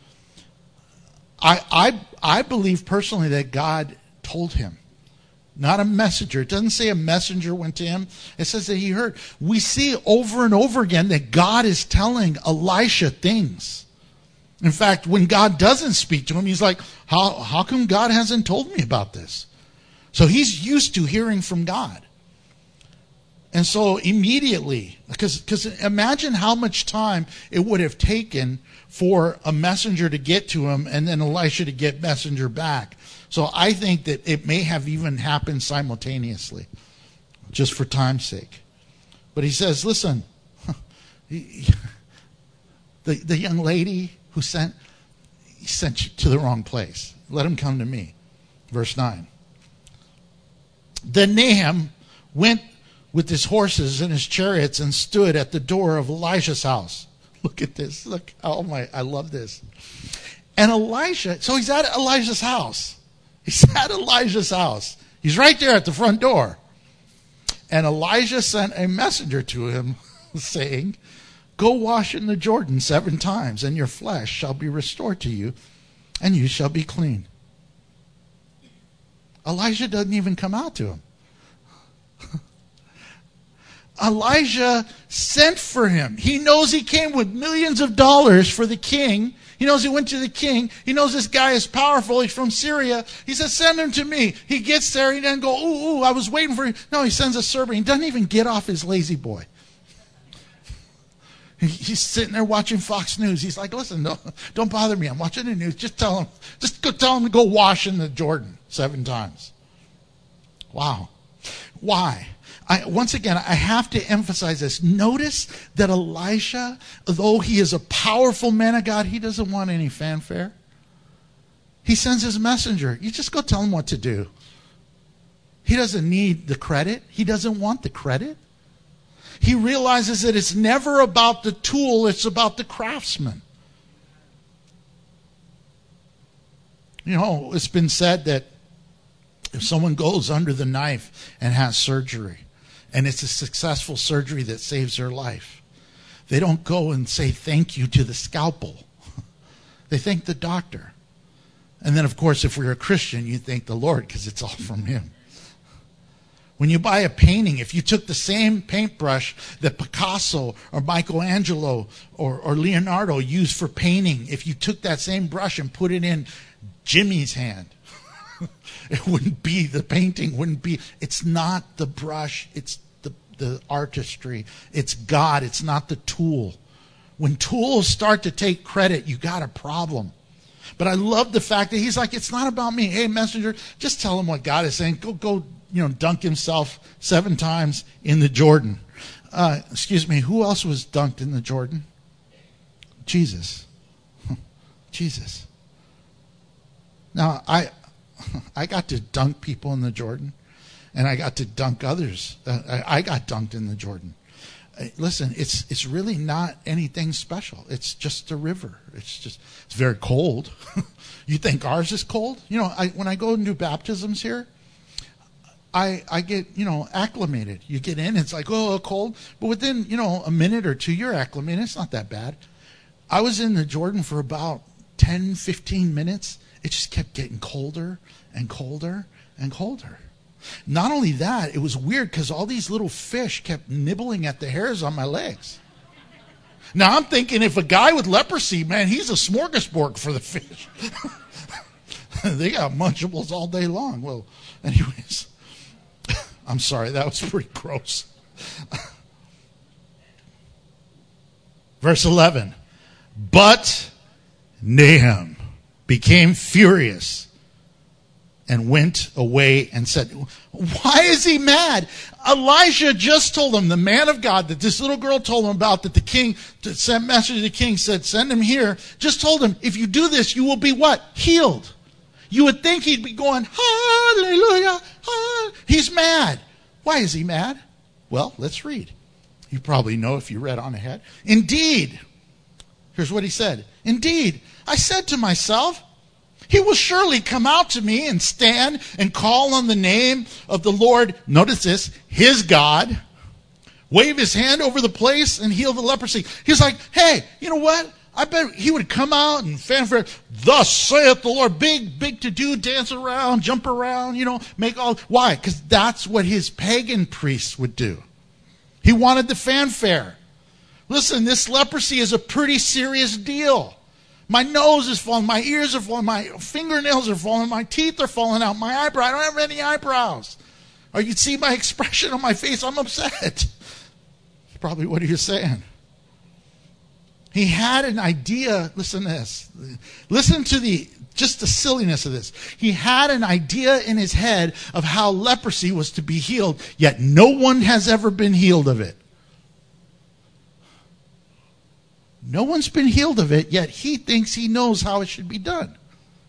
I, I, I believe personally that God told him, not a messenger. It doesn't say a messenger went to him. It says that he heard. We see over and over again that God is telling Elisha things. In fact, when God doesn't speak to him, he's like, how, how come God hasn't told me about this? So he's used to hearing from God. And so immediately, because because imagine how much time it would have taken for a messenger to get to him and then Elisha to get messenger back. So I think that it may have even happened simultaneously, just for time's sake. But he says, listen, the, the young lady who sent, he sent you to the wrong place. Let him come to me. Verse nine. Then Nahum went with his horses and his chariots and stood at the door of Elisha's house. Look at this. Look. Oh my, I love this. And Elisha, so he's at Elijah's house. He's at Elijah's house. He's right there at the front door. And Elijah sent a messenger to him saying, go wash in the Jordan seven times, and your flesh shall be restored to you, and you shall be clean. Elijah doesn't even come out to him. Elijah sent for him. He knows he came with millions of dollars for the king. He knows he went to the king. He knows this guy is powerful. He's from Syria. He says, send him to me. He gets there. He doesn't go, ooh, ooh, I was waiting for you. No, he sends a servant. He doesn't even get off his lazy boy. He's sitting there watching Fox News. He's like, listen, don't, don't bother me. I'm watching the news. Just tell him, just go tell him to go wash in the Jordan seven times. Wow. Why? I, once again, I have to emphasize this. Notice that Elisha, though he is a powerful man of God, he doesn't want any fanfare. He sends his messenger. You just go tell him what to do. He doesn't need the credit. He doesn't want the credit. He realizes that it's never about the tool, it's about the craftsman. You know, it's been said that if someone goes under the knife and has surgery, and it's a successful surgery that saves their life, they don't go and say thank you to the scalpel. They thank the doctor. And then, of course, if we're a Christian, you thank the Lord because it's all from him. When you buy a painting, if you took the same paintbrush that Picasso or Michelangelo or, or Leonardo used for painting, if you took that same brush and put it in Jimmy's hand, it wouldn't be, the painting wouldn't be, it's not the brush, it's the, the artistry. It's God, it's not the tool. When tools start to take credit, you got a problem. But I love the fact that he's like, it's not about me. Hey, messenger, just tell him what God is saying. Go, go, you know, dunk himself seven times in the Jordan. Uh, excuse me, who else was dunked in the Jordan? Jesus. Jesus. Now, I I got to dunk people in the Jordan, and I got to dunk others. Uh, I, I got dunked in the Jordan. Uh, listen, it's it's really not anything special. It's just a river. It's just it's very cold. You think ours is cold? You know, I, when I go and do baptisms here, I, I get, you know, acclimated. You get in, it's like, oh, cold. But within, you know, a minute or two, you're acclimated. It's not that bad. I was in the Jordan for about ten, fifteen minutes. It just kept getting colder and colder and colder. Not only that, it was weird because all these little fish kept nibbling at the hairs on my legs. Now I'm thinking if a guy with leprosy, man, he's a smorgasbord for the fish. They got munchables all day long. Well, anyways, I'm sorry, that was pretty gross. Verse eleven, but Nahum became furious and went away and said, why is he mad? Elijah just told him, the man of God that this little girl told him about, that the king, that sent message to the king, said, send him here, just told him, if you do this, you will be what? Healed. You would think he'd be going, hallelujah, hallelujah. He's mad. Why is he mad? Well, let's read. You probably know if you read on ahead. Indeed, here's what he said. Indeed, I said to myself, he will surely come out to me and stand and call on the name of the Lord. Notice this, his God. Wave his hand over the place and heal the leprosy. He's like, hey, you know what? I bet he would come out and fanfare, thus saith the Lord. Big, big to do, dance around, jump around, you know, make all. Why? Because that's what his pagan priests would do. He wanted the fanfare. Listen, this leprosy is a pretty serious deal. My nose is falling, my ears are falling, my fingernails are falling, my teeth are falling out, my eyebrow, I don't have any eyebrows. Or you'd see my expression on my face, I'm upset. Probably what you're saying. He had an idea, listen to this. Listen to the just the silliness of this. He had an idea in his head of how leprosy was to be healed, yet no one has ever been healed of it. No one's been healed of it, yet he thinks he knows how it should be done.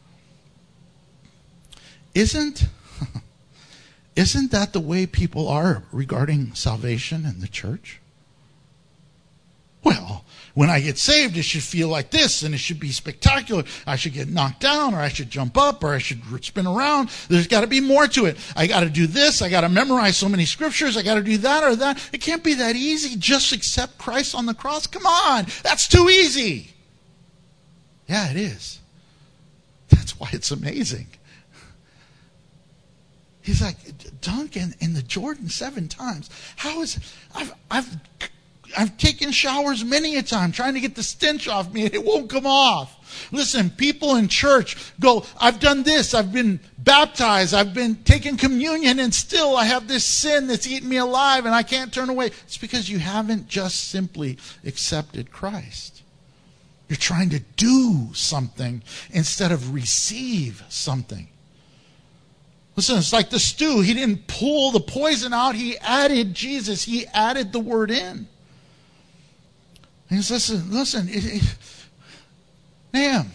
Isn't, isn't that the way people are regarding salvation in the church? Well, when I get saved, it should feel like this, and it should be spectacular. I should get knocked down, or I should jump up, or I should spin around. There's got to be more to it. I got to do this. I got to memorize so many scriptures. I got to do that or that. It can't be that easy. Just accept Christ on the cross. Come on. That's too easy. Yeah, it is. That's why it's amazing. He's like, dunk in, in the Jordan seven times. How is I've I've I've taken showers many a time trying to get the stench off me, and it won't come off. Listen, people in church go, I've done this, I've been baptized, I've been taking communion, and still I have this sin that's eaten me alive, and I can't turn away. It's because you haven't just simply accepted Christ. You're trying to do something instead of receive something. Listen, it's like the stew. He didn't pull the poison out. He added Jesus. He added the word in. And he says, listen, listen, it, it, Nahum,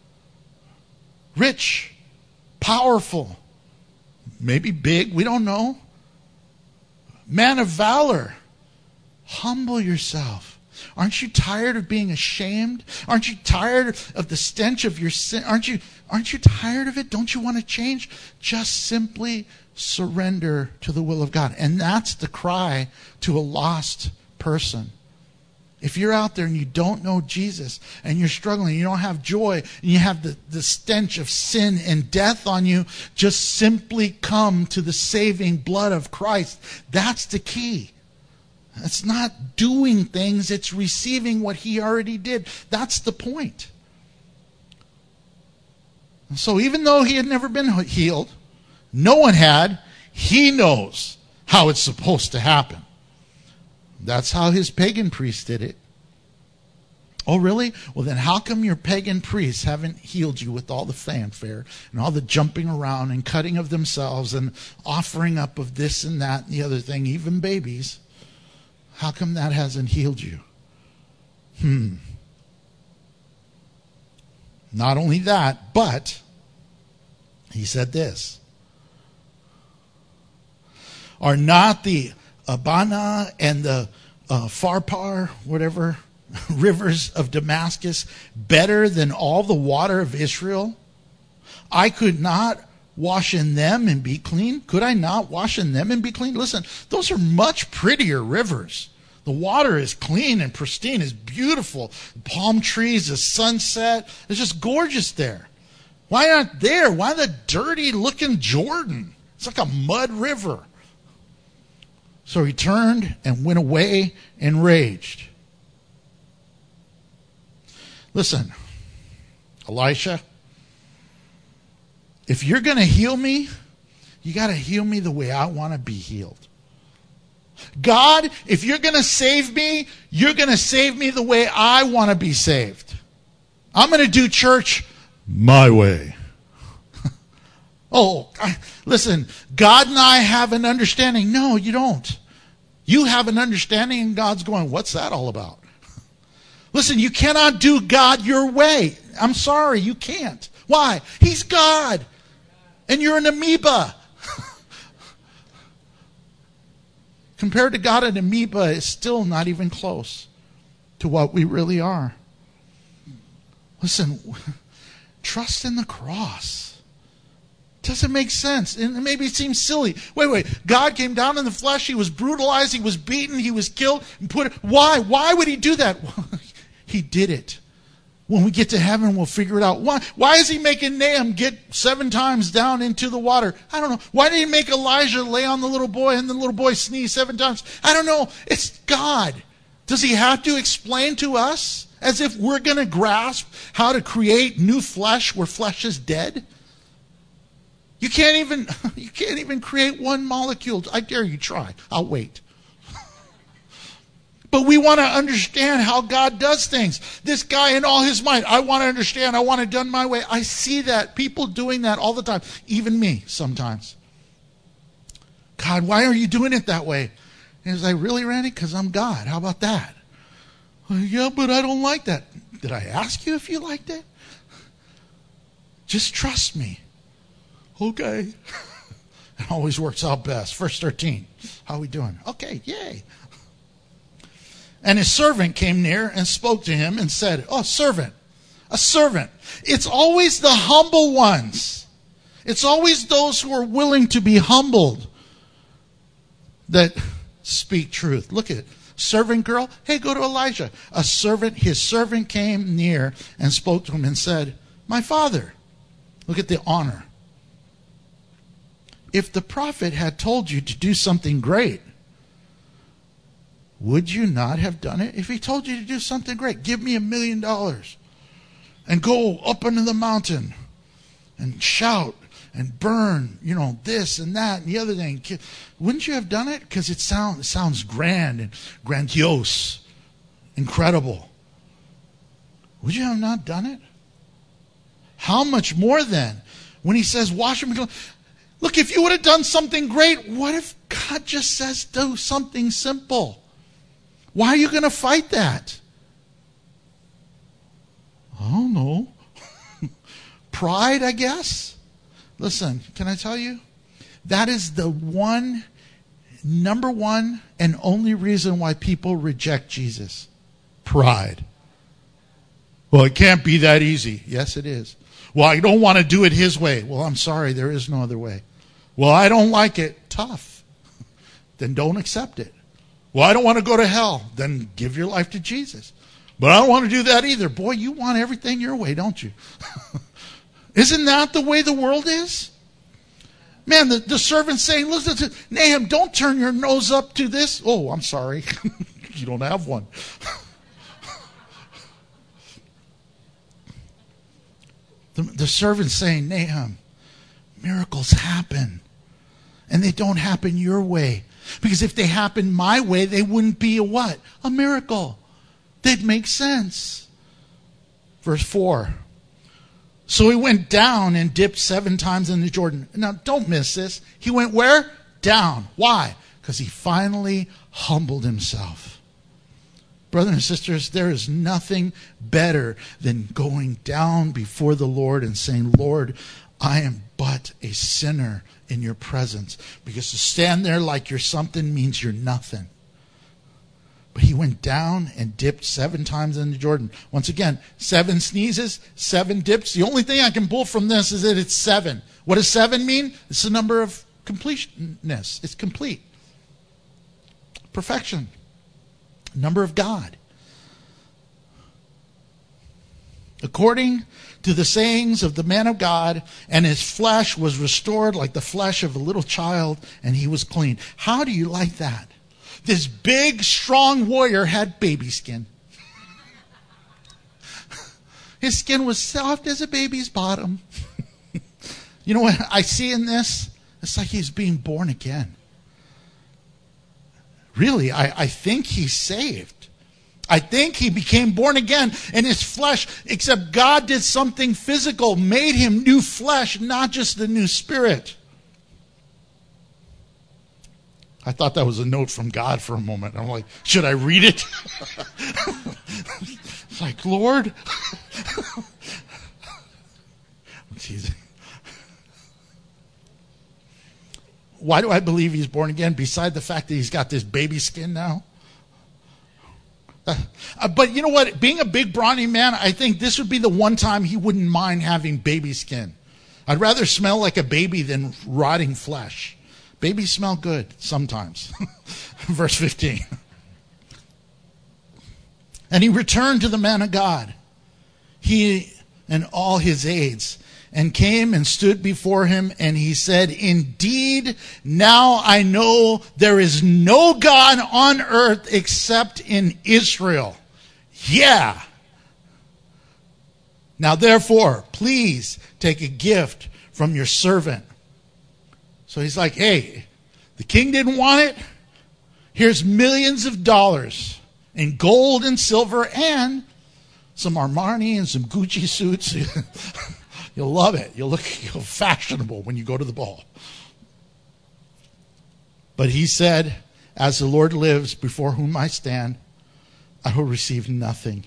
rich, powerful, maybe big, we don't know. Man of valor, humble yourself. Aren't you tired of being ashamed? Aren't you tired of the stench of your sin? Aren't you, aren't you tired of it? Don't you want to change? Just simply surrender to the will of God. And that's the cry to a lost person. If you're out there and you don't know Jesus and you're struggling, you don't have joy, and you have the, the stench of sin and death on you, just simply come to the saving blood of Christ. That's the key. It's not doing things, it's receiving what he already did. That's the point. And so even though he had never been healed, no one had, he knows how it's supposed to happen. That's how his pagan priest did it. Oh, really? Well, then how come your pagan priests haven't healed you with all the fanfare and all the jumping around and cutting of themselves and offering up of this and that and the other thing, even babies? How come that hasn't healed you? Hmm. Not only that, but he said this. Are not the Abana and the uh, Pharpar, whatever, rivers of Damascus better than all the water of Israel? I could not wash in them and be clean. Could I not wash in them and be clean? Listen, those are much prettier rivers. The water is clean and pristine. It's beautiful. Palm trees, the sunset. It's just gorgeous there. Why not there? Why the dirty looking Jordan? It's like a mud river. So he turned and went away and raged. Listen, Elisha, if you're going to heal me, you got to heal me the way I want to be healed. God, if you're going to save me, you're going to save me the way I want to be saved. I'm going to do church my way. Oh, I, listen, God and I have an understanding. No, you don't. You have an understanding and God's going, what's that all about? Listen, you cannot do God your way. I'm sorry, you can't. Why? He's God. And you're an amoeba. Compared to God, an amoeba is still not even close to what we really are. Listen, trust in the cross. Doesn't make sense. And maybe it seems silly. Wait, wait. God came down in the flesh. He was brutalized. He was beaten. He was killed. And put. Why? Why would he do that? He did it. When we get to heaven, we'll figure it out. Why, why is he making Nahum get seven times down into the water? I don't know. Why did he make Elijah lay on the little boy and the little boy sneeze seven times? I don't know. It's God. Does he have to explain to us as if we're going to grasp how to create new flesh where flesh is dead? You can't even, you can't even create one molecule. I dare you try. I'll wait. But we want to understand how God does things. This guy in all his might, I want to understand, I want it done my way. I see that. People doing that all the time. Even me sometimes. God, why are you doing it that way? And he's like, really, Randy? Because I'm God. How about that? Well, yeah, but I don't like that. Did I ask you if you liked it? Just trust me. Okay. It always works out best. Verse thirteen. How are we doing? Okay, yay. And his servant came near and spoke to him and said, oh, servant, a servant. It's always the humble ones. It's always those who are willing to be humbled that speak truth. Look at it. Servant girl, hey, go to Elijah. A servant, his servant came near and spoke to him and said, my father. Look at the honor. If the prophet had told you to do something great, would you not have done it? If he told you to do something great, give me a million dollars and go up into the mountain and shout and burn, you know, this and that and the other thing. Wouldn't you have done it? Because it, sound, it sounds grand and grandiose, incredible. Would you have not done it? How much more then? When he says, wash them. Look, if you would have done something great, what if God just says do something simple? Why are you going to fight that? I don't know. Pride, I guess. Listen, can I tell you? That is the one, number one, and only reason why people reject Jesus. Pride. Well, it can't be that easy. Yes, it is. Well, I don't want to do it his way. Well, I'm sorry, there is no other way. Well, I don't like it. Tough. Then don't accept it. Well, I don't want to go to hell. Then give your life to Jesus. But I don't want to do that either. Boy, you want everything your way, don't you? Isn't that the way the world is? Man, the, the servant's saying, listen to Nahum, don't turn your nose up to this. Oh, I'm sorry. You don't have one. the, the servant's saying, Nahum, miracles happen. And they don't happen your way. Because if they happened my way, they wouldn't be a what? A miracle. They'd make sense. Verse four. So he went down and dipped seven times in the Jordan. Now, don't miss this. He went where? Down. Why? Because he finally humbled himself. Brothers and sisters, there is nothing better than going down before the Lord and saying, Lord, I am but a sinner in your presence. Because to stand there like you're something means you're nothing. But he went down and dipped seven times in the Jordan. Once again, seven sneezes, seven dips. The only thing I can pull from this is that it's seven. What does seven mean? It's the number of completeness. It's complete. Perfection. Number of God. According to the sayings of the man of God, and his flesh was restored like the flesh of a little child, and he was clean. How do you like that? This big, strong warrior had baby skin. His skin was soft as a baby's bottom. You know what I see in this? It's like he's being born again. Really, I, I think he's saved. I think he became born again in his flesh, except God did something physical, made him new flesh, not just the new spirit. I thought that was a note from God for a moment. I'm like, should I read it? It's like, Lord. I'm teasing. Why do I believe he's born again, beside the fact that he's got this baby skin now? Uh, but you know what? Being a big, brawny man, I think this would be the one time he wouldn't mind having baby skin. I'd rather smell like a baby than rotting flesh. Babies smell good sometimes. Verse fifteen. And he returned to the man of God, he and all his aides, and came and stood before him, and he said, indeed, now I know there is no God on earth except in Israel. Yeah. Now therefore, please take a gift from your servant. So he's like, hey, the king didn't want it. Here's millions of dollars in gold and silver and some Armani and some Gucci suits. You'll love it. You'll look you'll fashionable when you go to the ball. But he said, as the Lord lives before whom I stand, I will receive nothing.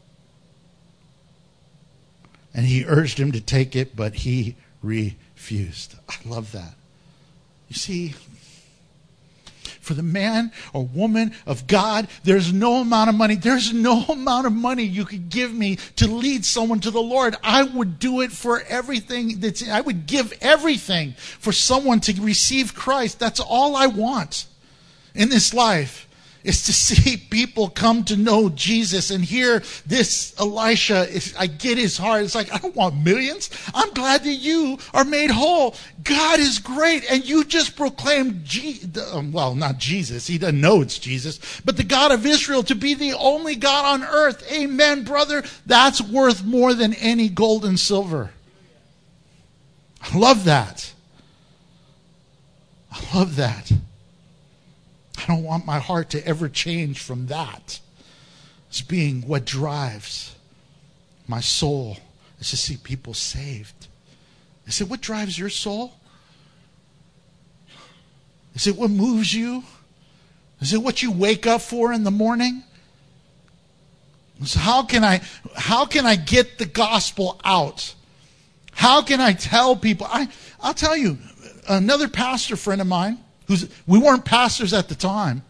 And he urged him to take it, but he refused. I love that. You see, for the man or woman of God. There's no amount of money. There's no amount of money you could give me to lead someone to the Lord. I would do it for everything. That's, I would give everything for someone to receive Christ. That's all I want in this life, is to see people come to know Jesus. And here, this Elisha, is, I get his heart. It's like, I don't want millions. I'm glad that you are made whole. God is great. And you just proclaimed, Je- well, not Jesus. He doesn't know it's Jesus. But the God of Israel to be the only God on earth. Amen, brother. That's worth more than any gold and silver. I love that. I love that. I don't want my heart to ever change from that. It's being what drives my soul, is to see people saved. I said, what drives your soul? Is it what moves you? Is it what you wake up for in the morning? So how can I, how can I get the gospel out? How can I tell people? I, I'll tell you, another pastor friend of mine, who's, we weren't pastors at the time.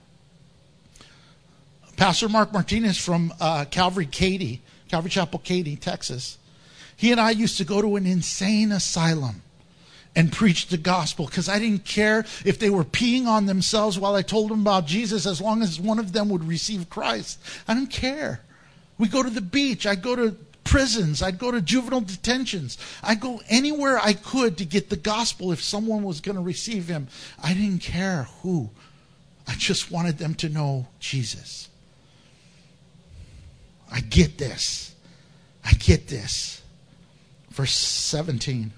Pastor Mark Martinez from uh, Calvary Katy, Calvary Chapel Katy, Texas. He and I used to go to an insane asylum and preach the gospel, because I didn't care if they were peeing on themselves while I told them about Jesus, as long as one of them would receive Christ. I didn't care. We'd go to the beach. I'd go to prisons. I'd go to juvenile detentions. I'd go anywhere I could to get the gospel if someone was going to receive him. I didn't care who. I just wanted them to know Jesus. I get this. I get this. Verse seventeen.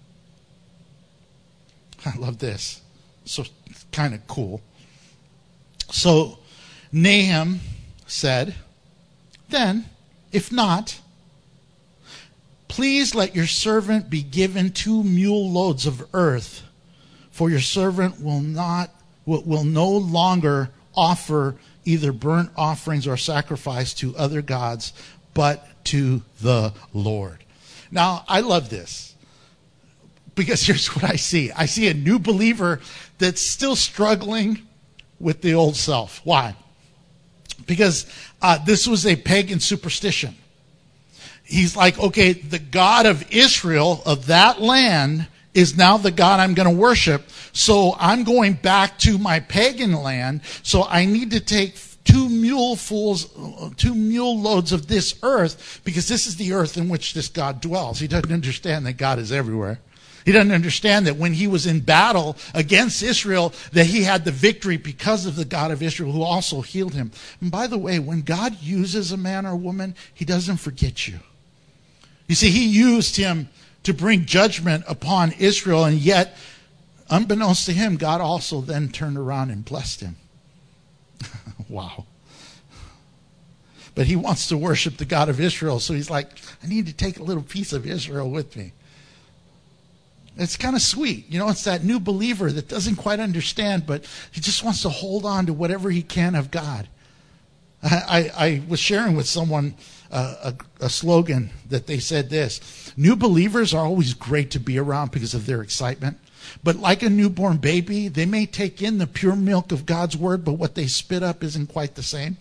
I love this. So kind of cool. So Nahum said, then, if not, please let your servant be given two mule loads of earth, for your servant will not will, will no longer offer either burnt offerings or sacrifice to other gods, but to the Lord. Now, I love this, because here's what I see. I see a new believer that's still struggling with the old self. Why? Because uh, this was a pagan superstition. He's like, okay, the God of Israel, of that land, is now the God I'm going to worship. So I'm going back to my pagan land. So I need to take two mulefuls, two mule loads of this earth, because this is the earth in which this God dwells. He doesn't understand that God is everywhere. He doesn't understand that when he was in battle against Israel, that he had the victory because of the God of Israel, who also healed him. And by the way, when God uses a man or woman, he doesn't forget you. You see, he used him to bring judgment upon Israel, and yet, unbeknownst to him, God also then turned around and blessed him. Wow. But he wants to worship the God of Israel, so he's like, I need to take a little piece of Israel with me. It's kind of sweet. You know, it's that new believer that doesn't quite understand, but he just wants to hold on to whatever he can of God. I, I, I was sharing with someone uh, a, a slogan that they said this: new believers are always great to be around because of their excitement. But like a newborn baby, they may take in the pure milk of God's word, but what they spit up isn't quite the same.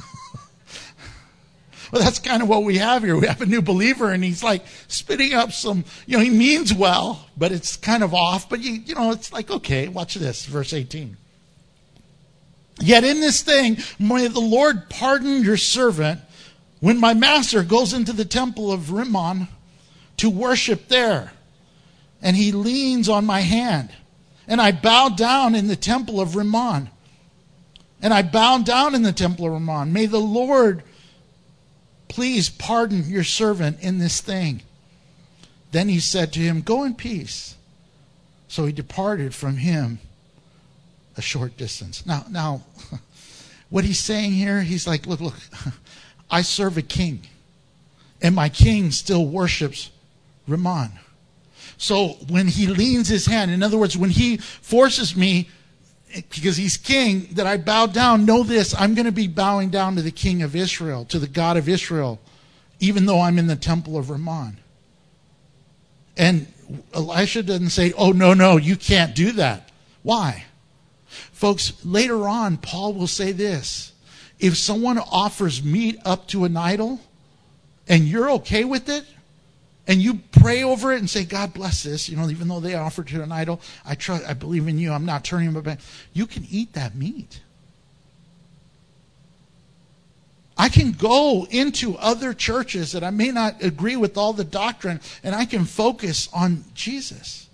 Well, that's kind of what we have here. We have a new believer, and he's like spitting up some, you know, he means well, but it's kind of off. But, you, you know, it's like, okay, watch this, verse eighteen. Yet in this thing, may the Lord pardon your servant when my master goes into the temple of Rimmon to worship there. And he leans on my hand. And I bow down in the temple of Rimmon. And I bow down in the temple of Rimmon. May the Lord please pardon your servant in this thing. Then he said to him, go in peace. So he departed from him a short distance. Now, now, what he's saying here, he's like, look, look, I serve a king. And my king still worships Rimmon. So when he leans his hand, in other words, when he forces me, because he's king, that I bow down, know this, I'm going to be bowing down to the king of Israel, to the God of Israel, even though I'm in the temple of Rimmon. And Elisha doesn't say, oh, no, no, you can't do that. Why? Folks, later on, Paul will say this. If someone offers meat up to an idol, and you're okay with it, and you pray over it and say, God bless this, you know, even though they offer to an idol, I trust, I believe in you, I'm not turning my back. You can eat that meat. I can go into other churches that I may not agree with all the doctrine, and I can focus on Jesus.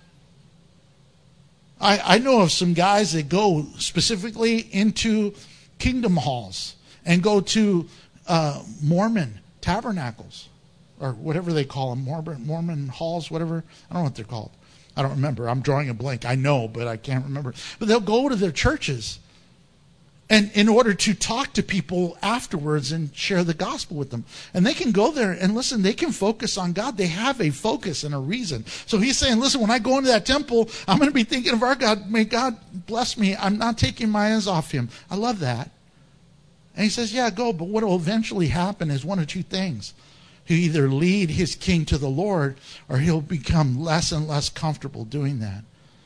I, I know of some guys that go specifically into kingdom halls and go to uh, Mormon tabernacles, or whatever they call them, Mormon, Mormon halls, whatever. I don't know what they're called. I don't remember. I'm drawing a blank. I know, but I can't remember. But they'll go to their churches, and in order to talk to people afterwards and share the gospel with them. And they can go there and listen, they can focus on God. They have a focus and a reason. So he's saying, listen, when I go into that temple, I'm going to be thinking of our God. May God bless me. I'm not taking my eyes off him. I love that. And he says, yeah, go. But what will eventually happen is one of two things. He'll either lead his king to the Lord, or he'll become less and less comfortable doing that.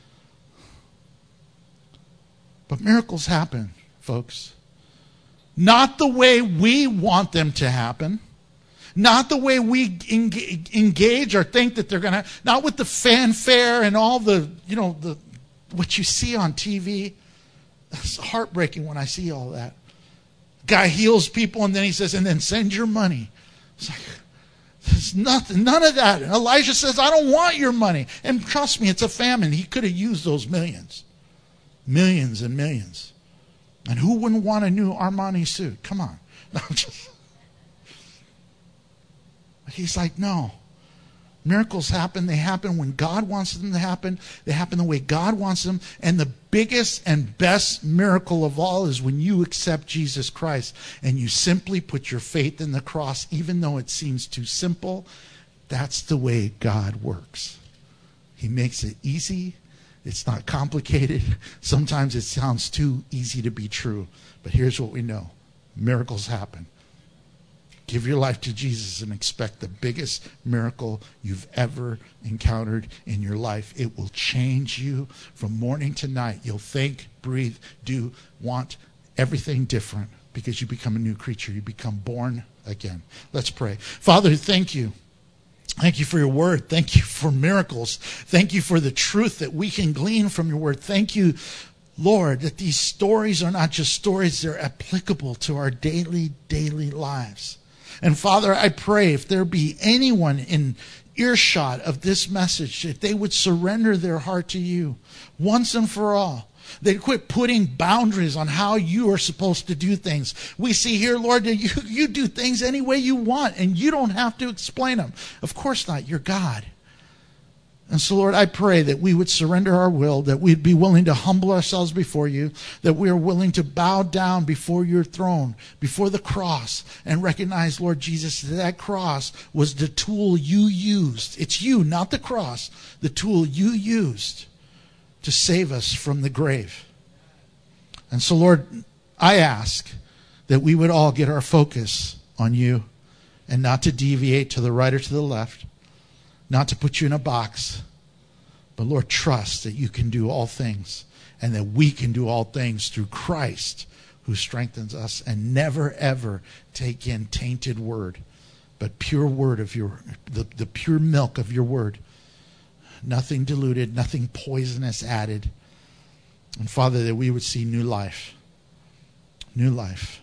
But miracles happen, folks. Not the way we want them to happen. Not the way we engage or think that they're going to. Not with the fanfare and all the, you know, the what you see on T V. It's heartbreaking when I see all that. Guy heals people and then he says, and then send your money. It's like, there's nothing, none of that. And Elijah says, I don't want your money. And trust me, it's a famine. He could have used those millions. Millions and millions. And who wouldn't want a new Armani suit? Come on. No, just... He's like, no. Miracles happen. They happen when God wants them to happen. They happen the way God wants them. And the biggest and best miracle of all is when you accept Jesus Christ and you simply put your faith in the cross, even though it seems too simple. That's the way God works. He makes it easy. It's not complicated. Sometimes it sounds too easy to be true. But here's what we know. Miracles happen. Give your life to Jesus and expect the biggest miracle you've ever encountered in your life. It will change you from morning to night. You'll think, breathe, do, want everything different because you become a new creature. You become born again. Let's pray. Father, thank you. Thank you for your word. Thank you for miracles. Thank you for the truth that we can glean from your word. Thank you, Lord, that these stories are not just stories. They're applicable to our daily, daily lives. And Father, I pray if there be anyone in earshot of this message, that they would surrender their heart to you once and for all. They'd quit putting boundaries on how you are supposed to do things. We see here, Lord, that you, you do things any way you want, and you don't have to explain them. Of course not. You're God. And so, Lord, I pray that we would surrender our will, that we'd be willing to humble ourselves before you, that we are willing to bow down before your throne, before the cross, and recognize, Lord Jesus, that that cross was the tool you used. It's you, not the cross, the tool you used to save us from the grave. And so, Lord, I ask that we would all get our focus on you and not to deviate to the right or to the left. Not to put you in a box, but Lord, trust that you can do all things and that we can do all things through Christ who strengthens us, and never ever take in tainted word, but pure word of your, the, the pure milk of your word. Nothing diluted, nothing poisonous added. And Father, that we would see new life, new life.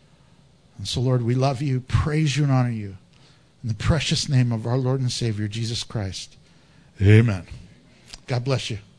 And so Lord, we love you, praise you, and honor you. In the precious name of our Lord and Savior, Jesus Christ. Amen. God bless you.